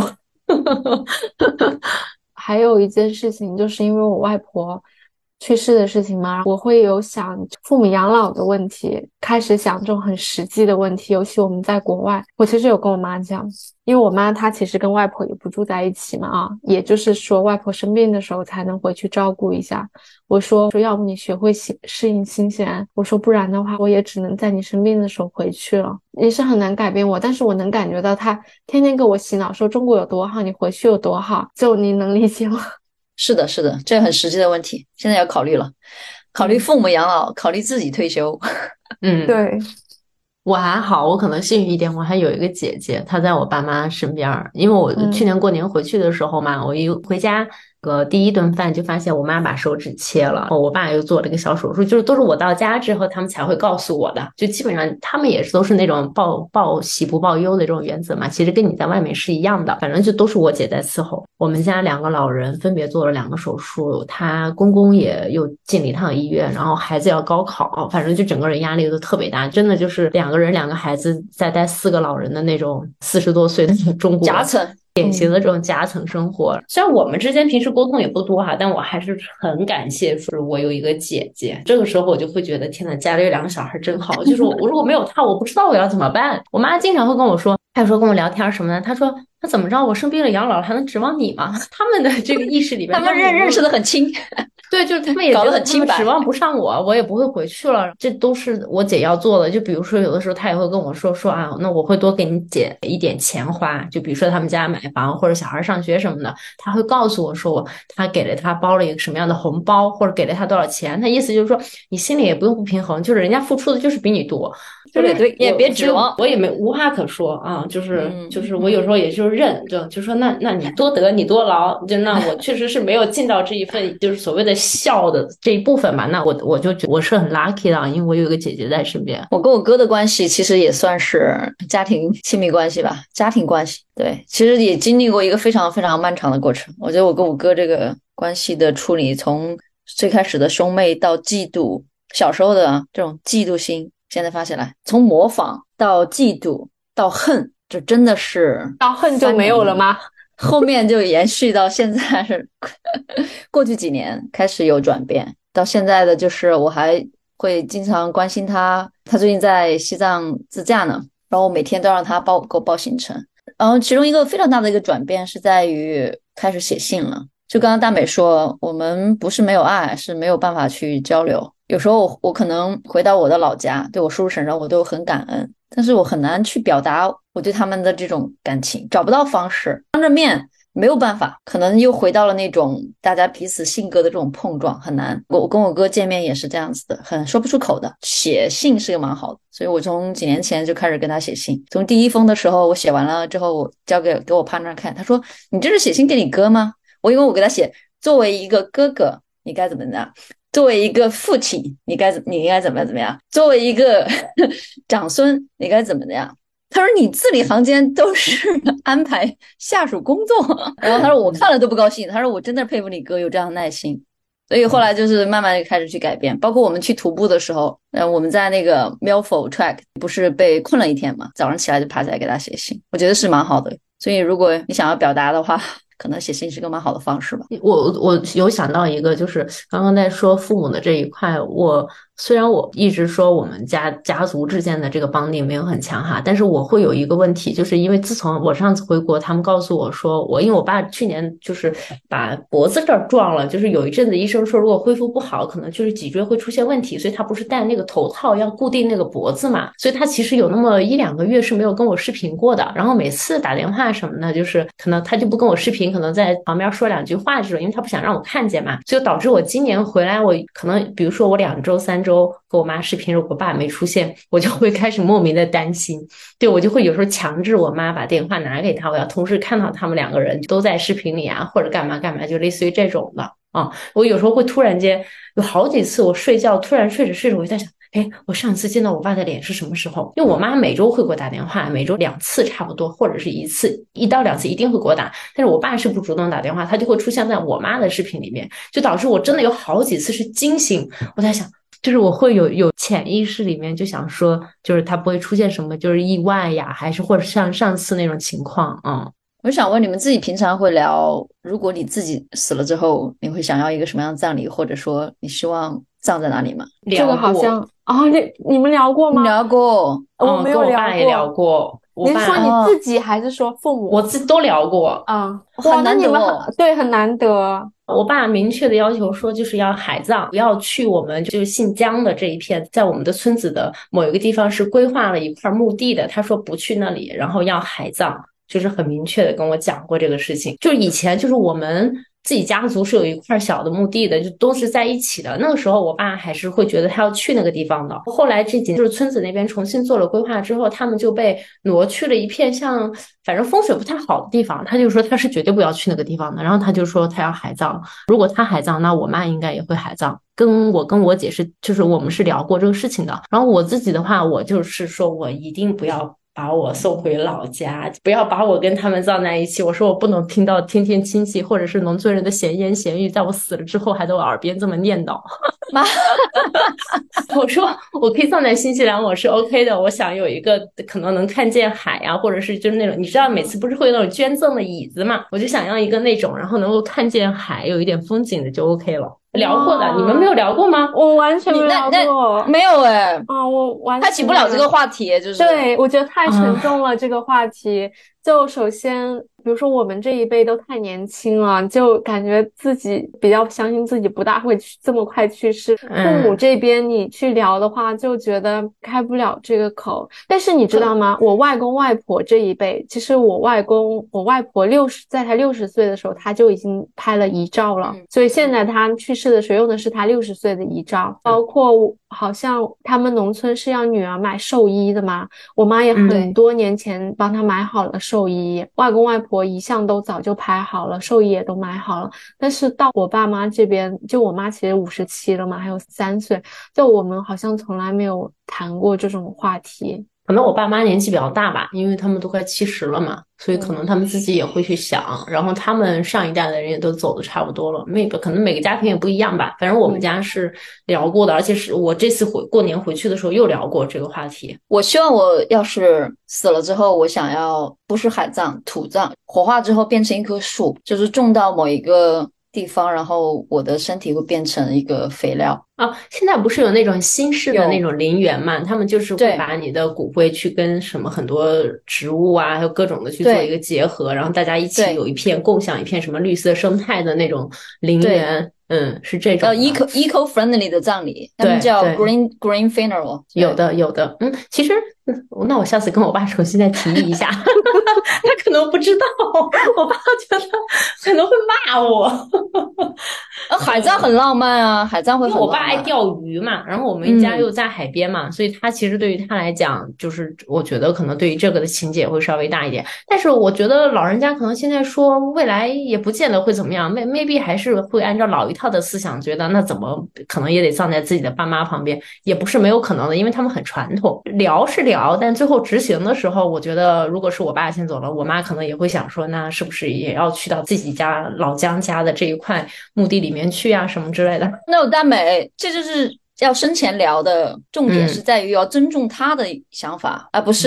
还有一件事情，就是因为我外婆去世的事情嘛，我会有想父母养老的问题，开始想这种很实际的问题。尤其我们在国外，我其实有跟我妈讲，因为我妈她其实跟外婆也不住在一起嘛，啊，也就是说外婆生病的时候才能回去照顾一下。我说说要不你学会适适应新西兰，我说不然的话我也只能在你生病的时候回去了。也是很难改变我，但是我能感觉到她天天给我洗脑说中国有多好，你回去有多好，就你能理解吗？ 是的，是的，这个很实际的问题，现在要考虑了，考虑父母养老，考虑自己退休。 嗯， 对， 我还好，我可能幸运一点，我还有一个姐姐，她在我爸妈身边儿。因为我去嗯年过年回去的时候嘛，我一回家，个第一顿饭就发现我妈把手指切了，我爸又做了一个小手术，就是都是我到家之后他们才会告诉我的。就基本上他们也是都是那种报报喜不报忧的这种原则嘛，其实跟你在外面是一样的，反正就都是我姐在伺候。我们家两个老人分别做了两个手术，他公公也又进了一趟医院，然后孩子要高考，反正就整个人压力都特别大，真的就是两个人两个孩子再带四个老人的那种四十多岁的中国夹层， 典型的这种夹层生活。虽然我们之间平时沟通也不多哈，但我还是很感谢，说我有一个姐姐。这个时候我就会觉得，天呐，家里有两个小孩真好。就是我，我如果没有她，我不知道我要怎么办。我妈经常会跟我说，她有时候跟我聊天什么的，她说，那怎么着，我生病了养老了，还能指望你吗？他们的这个意识里边， 他们认认识的很清。 对，就是他们也觉搞得得很清白他们指望不上我，我也不会回去了。这都是我姐要做的。就比如说，有的时候她也会跟我说说啊，那我会多给你姐一点钱花。就比如说他们家买房或者小孩上学什么的，她会告诉我说我她给了他包了一个什么样的红包，或者给了他多少钱。她意思就是说，你心里也不用不平衡，就是人家付出的就是比你多。就是对对，你也我别指望， 我也没无话可说啊，就是嗯就是我有时候也就是认，就就说那那你多得你多劳，就那我确实是没有尽到这一份就是所谓的孝的这一部分吧，那我我就觉得我是很 lucky 的，因为我有一个姐姐在身边。 我跟我哥的关系其实也算是家庭亲密关系吧，家庭关系。对，其实也经历过一个非常非常漫长的过程。我觉得我跟我哥这个关系的处理，从最开始的兄妹到嫉妒，小时候的这种嫉妒心，现在发起来，从模仿到嫉妒到恨，就真的是到恨就没有了吗？ 后面就延续到现在是过去几年开始有转变，到现在的就是我还会经常关心他，他最近在西藏自驾呢，然后我每天都让他报给我报行程。然后其中一个非常大的一个转变是在于开始写信了。就刚刚大美说，我们不是没有爱，是没有办法去交流。有时候我可能回到我的老家，对我叔叔婶婶我都很感恩，但是我很难去表达我对他们的这种感情，找不到方式，当着面没有办法，可能又回到了那种大家彼此性格的这种碰撞，很难。我我跟我哥见面也是这样子的，很说不出口的。写信是个蛮好的，所以我从几年前就开始跟他写信。从第一封的时候，我写完了之后，我交给给我 partner 看，他说：“你这是写信给你哥吗？”我因为我给他写，作为一个哥哥，你该怎么样？作为一个父亲，你该你应该怎么样怎么样？作为一个长孙，你该怎么样？他说你字里行间都是安排下属工作，然后他说我看了都不高兴，他说我真的佩服你哥有这样的耐心。所以后来就是慢慢开始去改变，包括我们去徒步的时候，呃，我们在那个 Milford Track 不是被困了一天嘛，早上起来就爬起来给他写信，我觉得是蛮好的。所以如果你想要表达的话，可能写信是个蛮好的方式吧。 我我有想到一个，就是刚刚在说父母的这一块，我虽然我一直说我们家家族之间的这个帮定没有很强哈，但是我会有一个问题，就是因为自从我上次回国，他们告诉我说，我因为我爸去年就是把脖子这儿撞了，就是有一阵子医生说如果恢复不好，可能就是脊椎会出现问题，所以他不是戴那个头套要固定那个脖子嘛，所以他其实有那么一两个月是没有跟我视频过的，然后每次打电话什么的，就是可能他就不跟我视频，可能在旁边说两句话这种，因为他不想让我看见嘛，所以导致我今年回来，我可能比如说我两周三周跟我妈视频，如果我爸没出现，我就会开始莫名的担心，对，我就会有时候强制我妈把电话拿给他，我要同时看到他们两个人都在视频里啊，或者干嘛干嘛，就类似于这种的啊。我有时候会突然间有好几次我睡觉突然睡着睡着，我就在想，哎，我上次见到我爸的脸是什么时候？因为我妈每周会给我打电话，每周两次差不多，或者是一次，一到两次一定会给我打。但是我爸是不主动打电话，他就会出现在我妈的视频里面，就导致我真的有好几次是惊醒。我在想，就是我会有有潜意识里面就想说，就是他不会出现什么就是意外呀，还是或者像上次那种情况，嗯。 我想问你们自己平常会聊，如果你自己死了之后，你会想要一个什么样的葬礼，或者说你希望葬在哪里吗？ 这个好像啊，你你们聊过吗？ 聊过， 我没有聊过。 跟我爸也聊过。 你是说你自己还是说父母？ 我自己都聊过啊， 很难得哦。 对，很难得。 我爸明确的要求说，就是要海葬，不要去我们就是姓姜的这一片，在我们的村子的某一个地方是规划了一块墓地的，他说不去那里，然后要海葬。就是很明确的跟我讲过这个事情，就以前就是我们自己家族是有一块小的墓地的，就都是在一起的。那个时候我爸还是会觉得他要去那个地方的。后来这几年就是村子那边重新做了规划之后，他们就被挪去了一片像反正风水不太好的地方。他就说他是绝对不要去那个地方的，然后他就说他要海葬。如果他海葬，那我妈应该也会海葬。跟我跟我姐是就是我们是聊过这个事情的。然后我自己的话，我就是说我一定不要把我送回老家，不要把我跟他们葬在一起。我说我不能听到天天亲戚或者是农村人的闲言闲语，在我死了之后还在我耳边这么念叨。我说我可以葬在新西兰，我是 OK 的。我想有一个可能能看见海啊，或者是就是那种你知道每次不是会有那种捐赠的椅子嘛，我就想要一个那种，然后能够看见海，有一点风景的就 OK 了。聊过的，你们没有聊过吗？ 我完全没有聊过， 没有哎、欸。 啊，我完全他起不了这个话题，就是对，我觉得太沉重了、啊、这个话题。就首先，比如说我们这一辈都太年轻了，就感觉自己比较相信自己不大会这么快去世。 嗯、 父母这边你去聊的话，就觉得开不了这个口。但是你知道吗？我外公外婆这一辈，其实我外公我外婆六十，在他六十岁的时候，他就已经拍了遗照了，嗯、所以现在他去世的时候用的是他六十岁的遗照，包括好像他们农村是要女儿买寿衣的嘛，我妈也很多年前帮他买好了寿衣，嗯、外公外婆遗像都早就拍好了，寿衣也都买好了。但是到我爸妈这边，就我妈其实五十七了嘛，还有三岁，就我们好像从来没有谈过这种话题。 可能我爸妈年纪比较大吧，因为他们都快七十了嘛，所以可能他们自己也会去想，然后他们上一代的人也都走的差不多了，每个可能每个家庭也不一样吧。反正我们家是聊过的，而且是我这次回过年回去的时候又聊过这个话题。 我希望我要是死了之后，我想要不是海葬、土葬，火化之后变成一棵树，就是种到某一个地方，然后我的身体会变成一个肥料。 啊，现在不是有那种新式的那种陵园嘛？他们就是会把你的骨灰去跟什么很多植物啊，还有各种的去做一个结合，然后大家一起有一片共享一片什么绿色生态的那种陵园。嗯，是这种呃 eco eco friendly 的葬礼，他们叫 green green funeral。 有的有的，嗯，其实那我下次跟我爸重新再提议一下，他可能不知道，我爸觉得可能会骂我。 呃，海葬很浪漫啊，海葬会很浪漫。 因为我爸爱钓鱼嘛，然后我们家又在海边嘛，嗯、所以他其实对于他来讲，就是我觉得可能对于这个的情节会稍微大一点。但是我觉得老人家可能现在说未来也不见得会怎么样 ，maybe 还是会按照老一套的思想，觉得那怎么可能也得葬在自己的爸妈旁边，也不是没有可能的，因为他们很传统。聊是聊，但最后执行的时候，我觉得如果是我爸先走了，我妈可能也会想说，那是不是也要去到自己家老姜家的这一块墓地里面去啊，什么之类的。 那有大美，这就是要生前聊的重点，是在于要尊重他的想法，嗯、而不是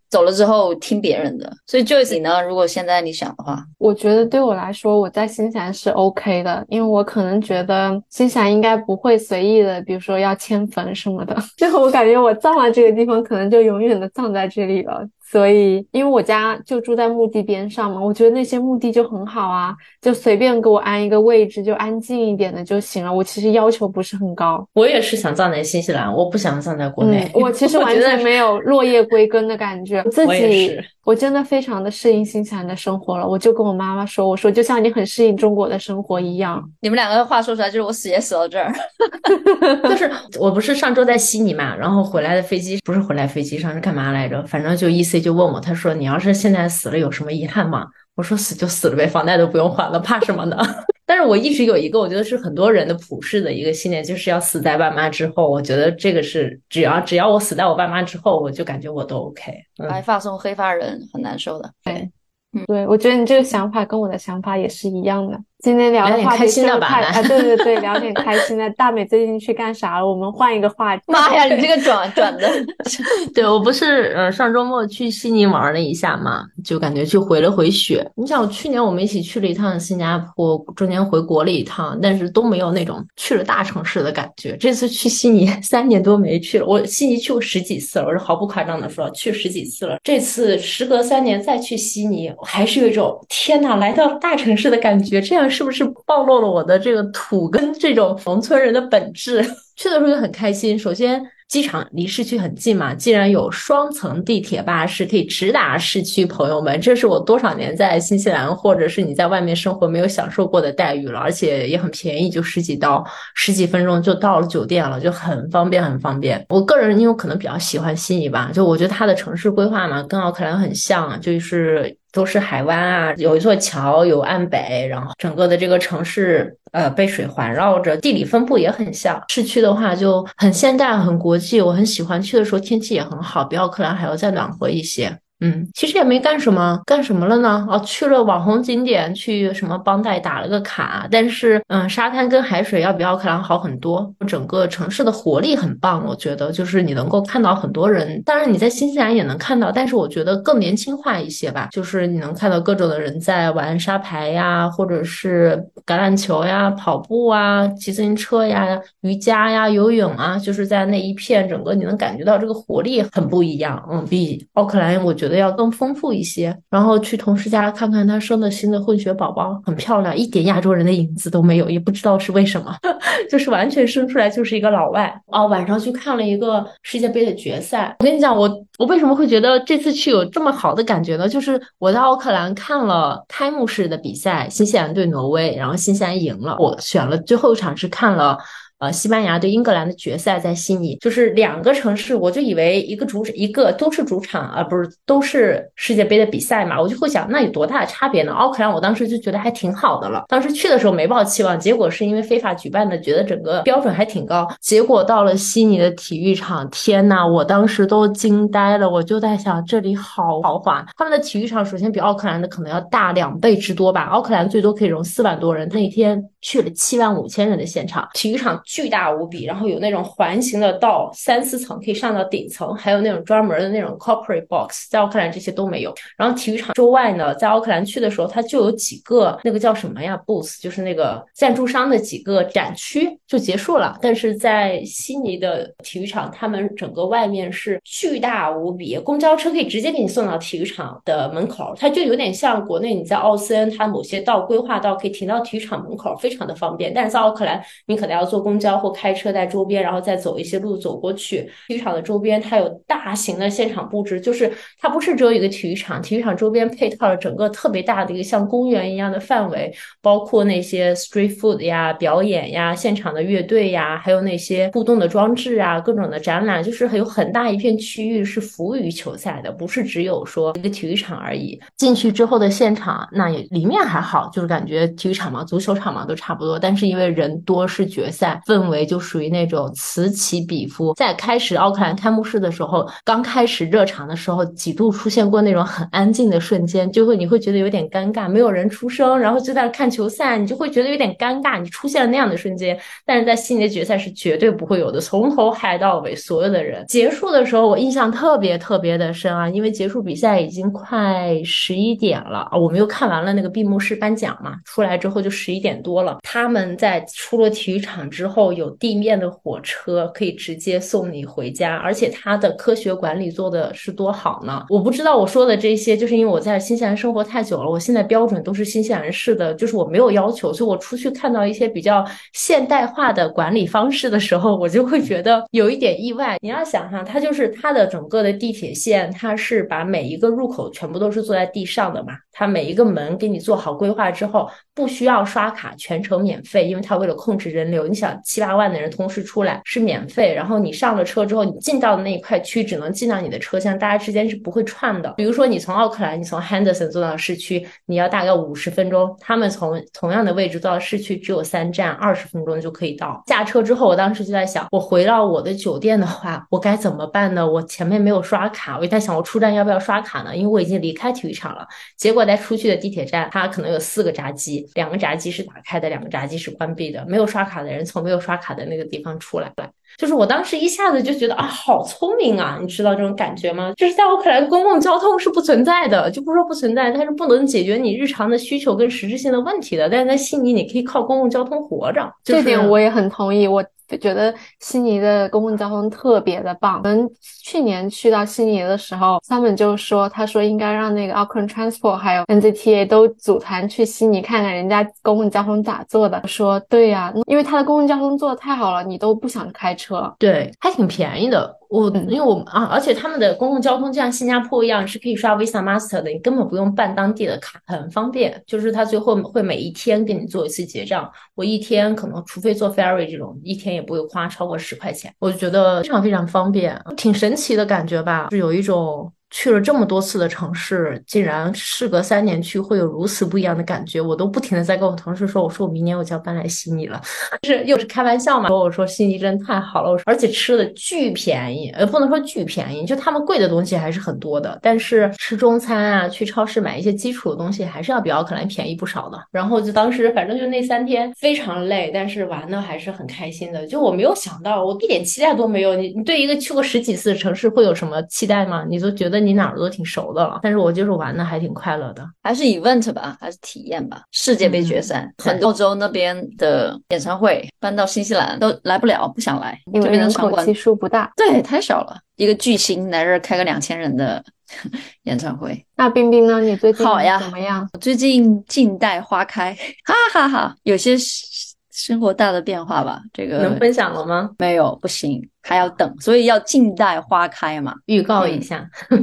走了之后听别人的。所以 Joyce 你呢，如果现在你想的话， 我觉得对我来说，我在新西兰是 OK 的，因为我可能觉得新西兰应该不会随意的，比如说要迁坟什么的，就我感觉我葬了这个地方，可能就永远的葬在这里了。所以，因为我家就住在墓地边上嘛，我觉得那些墓地就很好啊，就随便给我安一个位置，就安静一点的就行了。我其实要求不是很高。 我也是想葬在新西兰，我不想葬在国内。 嗯，我其实完全没有落叶归根的感觉，自我也己是， 我真的非常的适应新西兰的生活了。我就跟我妈妈说，我说就像你很适应中国的生活一样。 你们两个话说出来就是我死也死到这儿。 就是我不是上周在悉尼嘛，然后回来的飞机不是回来飞机上是干嘛来着？反正就 E C 就问我，他说你要是现在死了有什么遗憾吗？我说死就死了呗，房贷都不用还了，怕什么呢？但是我一直有一个我觉得是很多人的普世的一个信念，就是要死在爸妈之后。我觉得这个是只要只要我死在我爸妈之后，我就感觉我都 OK。嗯、 白发送黑发人很难受的。 对，嗯，对，我觉得你这个想法跟我的想法也是一样的。今天聊的话题就太啊，对对对，聊点开心的。大美最近去干啥了？我们换一个话题。 妈呀，你这个转转的， 对我不是呃上周末去悉尼玩了一下嘛，就感觉去回了回血。你想，去年我们一起去了一趟新加坡，中间回国了一趟，但是都没有那种去了大城市的感觉。这次去悉尼三年多没去了，我悉尼去过十几次了，我是毫不夸张的说去十几次了。这次时隔三年再去悉尼，还是有一种天哪，来到大城市的感觉。这样是不是暴露了我的这个土跟这种农村人的本质？去的时候就很开心。首先机场离市区很近嘛，既然有双层地铁巴士可以直达市区，朋友们，这是我多少年在新西兰或者是你在外面生活没有享受过的待遇了，而且也很便宜，就十几刀，十几分钟就到了酒店了，就很方便很方便。我个人因为可能比较喜欢悉尼吧，就我觉得它的城市规划嘛跟奥克兰很像，就是都是海湾啊，有一座桥，有岸北，然后整个的这个城市呃被水环绕着，地理分布也很像。市区的话就很现代很国际，我很喜欢。去的时候天气也很好，比奥克兰还要再暖和一些。嗯，其实也没干什么，干什么了呢？哦，去了网红景点，去什么邦代打了个卡，但是嗯，沙滩跟海水要比奥克兰好很多，整个城市的活力很棒，我觉得就是你能够看到很多人，当然你在新西兰也能看到，但是我觉得更年轻化一些吧，就是你能看到各种的人在玩沙排呀，或者是橄榄球呀、跑步啊、骑自行车呀、瑜伽呀、游泳啊，就是在那一片整个你能感觉到这个活力很不一样，嗯，比奥克兰我觉得觉得要更丰富一些。然后去同事家看看他生的新的混血宝宝，很漂亮，一点亚洲人的影子都没有，也不知道是为什么，就是完全生出来就是一个老外。哦，晚上去看了一个世界杯的决赛。我跟你讲，我我为什么会觉得这次去有这么好的感觉呢？就是我在奥克兰看了开幕式的比赛，新西兰对挪威，然后新西兰赢了。我选了最后一场是看了呃，西班牙对英格兰的决赛在悉尼，就是两个城市，我就以为一个主一个都是主场啊，不是都是世界杯的比赛嘛，我就会想那有多大的差别呢？奥克兰我当时就觉得还挺好的了，当时去的时候没抱期望，结果是因为非法举办的，觉得整个标准还挺高，结果到了悉尼的体育场，天呐，我当时都惊呆了，我就在想这里好豪华，他们的体育场首先比奥克兰的可能要大两倍之多吧，奥克兰最多可以容四万多人，那天去了七万五千人的现场，体育场巨大无比，然后有那种环形的道，三四层可以上到顶层，还有那种专门的那种 corporate box， 在奥克兰这些都没有。然后体育场周外呢，在奥克兰去的时候，它就有几个那个叫什么呀 booth， 就是那个赞助商的几个展区就结束了。但是在悉尼的体育场，他们整个外面是巨大无比，公交车可以直接给你送到体育场的门口，它就有点像国内你在奥斯恩，它某些道规划到可以停到体育场门口，非常的方便。但是在奥克兰，你可能要坐公交或开车在周边，然后再走一些路走过去。体育场的周边它有大型的现场布置，就是它不是只有一个体育场，体育场周边配套了整个特别大的一个像公园一样的范围，包括那些 street food 呀、表演呀、现场的乐队呀，还有那些互动的装置啊、各种的展览，就是有很大一片区域是服务于球赛的，不是只有说一个体育场而已。进去之后的现场，那也里面还好，就是感觉体育场嘛、足球场嘛，都差不多，但是因为人多是决赛，氛围就属于那种此起彼伏。在开始奥克兰开幕式的时候，刚开始热场的时候，几度出现过那种很安静的瞬间，就会你会觉得有点尴尬，没有人出声，然后就在那看球赛，你就会觉得有点尴尬，你出现了那样的瞬间。但是在悉尼的决赛是绝对不会有的，从头嗨到尾，所有的人。结束的时候我印象特别特别的深啊，因为结束比赛已经快十一点了，我们又看完了那个闭幕式颁奖嘛，出来之后就十一点多了。他们在出了体育场之后，有地面的火车可以直接送你回家，而且它的科学管理做的是多好呢？我不知道我说的这些，就是因为我在新西兰生活太久了，我现在标准都是新西兰式的，就是我没有要求，所以我出去看到一些比较现代化的管理方式的时候，我就会觉得有一点意外。你要想哈，它就是它的整个的地铁线，它是把每一个入口全部都是坐在地上的嘛，它每一个门给你做好规划之后，不需要刷卡，全程免费，因为它为了控制人流，你想七八万的人同时出来是免费，然后你上了车之后，你进到的那一块区只能进到你的车厢，大家之间是不会串的。比如说你从奥克兰，你从 Henderson 坐到市区，你要大概五十分钟，他们从同样的位置坐到市区只有三站，二十分钟就可以到。下车之后，我当时就在想，我回到我的酒店的话，我该怎么办呢？我前面没有刷卡，我就在想我出站要不要刷卡呢？因为我已经离开体育场了。结果在出去的地铁站，它可能有四个闸机，两个闸机是打开的，两个闸机是关闭的，没有刷卡的人从没有刷卡的那个地方出来。就是我当时一下子就觉得啊，好聪明啊，你知道这种感觉吗？就是在奥克兰公共交通是不存在的，就不说不存在，它是不能解决你日常的需求跟实质性的问题的。但是在悉尼，你可以靠公共交通活着。就是、 这点我也很同意。我觉得悉尼的公共交通特别的棒。我们去年去到悉尼的时候 Simon 就说，他说应该让那个 Auckland Transport 还有 N Z T A 都组团去悉尼看看人家公共交通咋做的。说对呀、啊，因为他的公共交通做的太好了，你都不想开车。 对，还挺便宜的。我因为我啊，而且他们的公共交通就像新加坡一样是可以刷 Visa Master 的，你根本不用办当地的卡，很方便。就是他最后会每一天给你做一次结账，我一天可能除非做 ferry 这种，一天也不会花超过十块钱，我就觉得非常非常方便，挺神奇的感觉吧，是有一种去了这么多次的城市，竟然事隔三年去会有如此不一样的感觉。我都不停的在跟我同事说，我说我明年我就要搬来悉尼了，是又是开玩笑嘛，我说悉尼真太好了，而且吃的巨便宜，呃，不能说巨便宜，就他们贵的东西还是很多的，但是吃中餐啊，去超市买一些基础的东西还是要比奥克兰便宜不少的。然后就当时反正就那三天非常累，但是玩的还是很开心的。就我没有想到，我一点期待都没有。你你对一个去过十几次的城市会有什么期待吗？你都觉得你哪儿都挺熟的了，但是我就是玩的还挺快乐的。 还是 event 吧，还是体验吧。世界杯决赛，嗯、很多澳洲那边的演唱会搬到新西兰都来不了，不想来， 因为人口基数不大， 对，太少了。一个巨星来这儿开个两千人的演唱会。 那冰冰呢？你最近好呀怎么样？ 我最近静待花开，哈哈哈，有些生活大的变化吧。这个能分享了吗？ 没有，不行，还要等，所以要静待花开嘛。 预告一下， 嗯、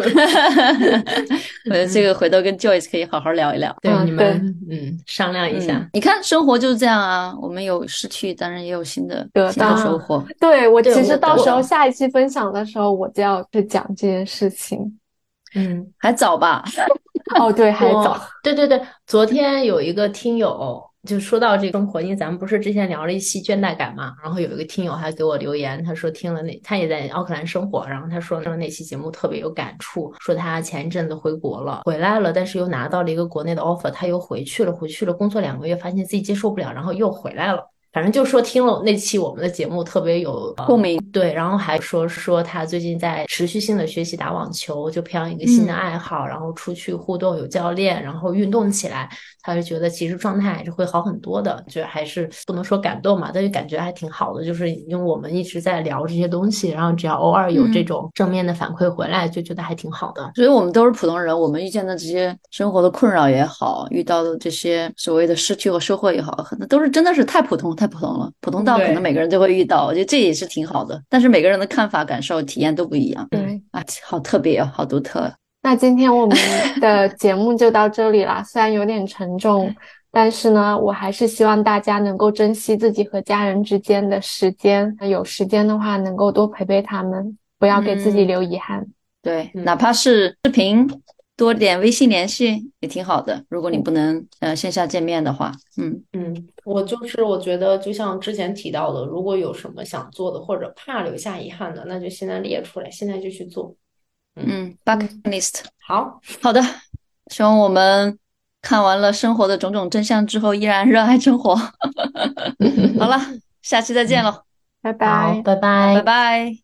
我觉得这个回头跟 Joyce 可以好好聊一聊。 对、 嗯、 你们嗯商量一下、 嗯。你看，生活就是这样啊，我们有失去，当然也有新的新的收获。 对，我其实到时候下一期分享的时候，我就要去讲这件事情。 嗯， 还早吧？ 哦，对，还早。 对对对，昨天有一个听友就说到这个生活，因为咱们不是之前聊了一期倦怠感嘛，然后有一个听友还给我留言，他说听了那他也在奥克兰生活，然后他说那期节目特别有感触，说他前一阵子回国了，回来了，但是又拿到了一个国内的 offer， 他又回去了，回去了工作两个月，发现自己接受不了，然后又回来了。反正就说听了那期我们的节目特别有共鸣、 呃，对，然后还说说他最近在持续性的学习打网球，就培养一个新的爱好、嗯，然后出去互动有教练，然后运动起来，他就觉得其实状态还是会好很多的，就还是不能说感动嘛，但是感觉还挺好的，就是因为我们一直在聊这些东西，然后只要偶尔有这种正面的反馈回来，嗯、就觉得还挺好的。 所以我们都是普通人，我们遇见的这些生活的困扰也好，遇到的这些所谓的失去和收获也好，可能都是真的是太普通。太普通了，普通到可能每个人都会遇到，我觉得这也是挺好的。但是每个人的看法、感受、体验都不一样。 对啊，好特别哦，好独特。 那今天我们的节目就到这里了，虽然有点沉重，但是呢，我还是希望大家能够珍惜自己和家人之间的时间，有时间的话能够多陪陪他们，不要给自己留遗憾。 嗯、对、嗯，哪怕是视频。 多点微信联系也挺好的。如果你不能呃线下见面的话，嗯嗯，我就是我觉得，就像之前提到的，如果有什么想做的，或者怕留下遗憾的，那就现在列出来，现在就去做。嗯， 嗯，bucket 嗯 list。 好， 好的，希望我们看完了生活的种种真相之后，依然热爱生活。好了，下期再见嗯， 喽。 拜好， 拜。 拜好，拜拜。 拜。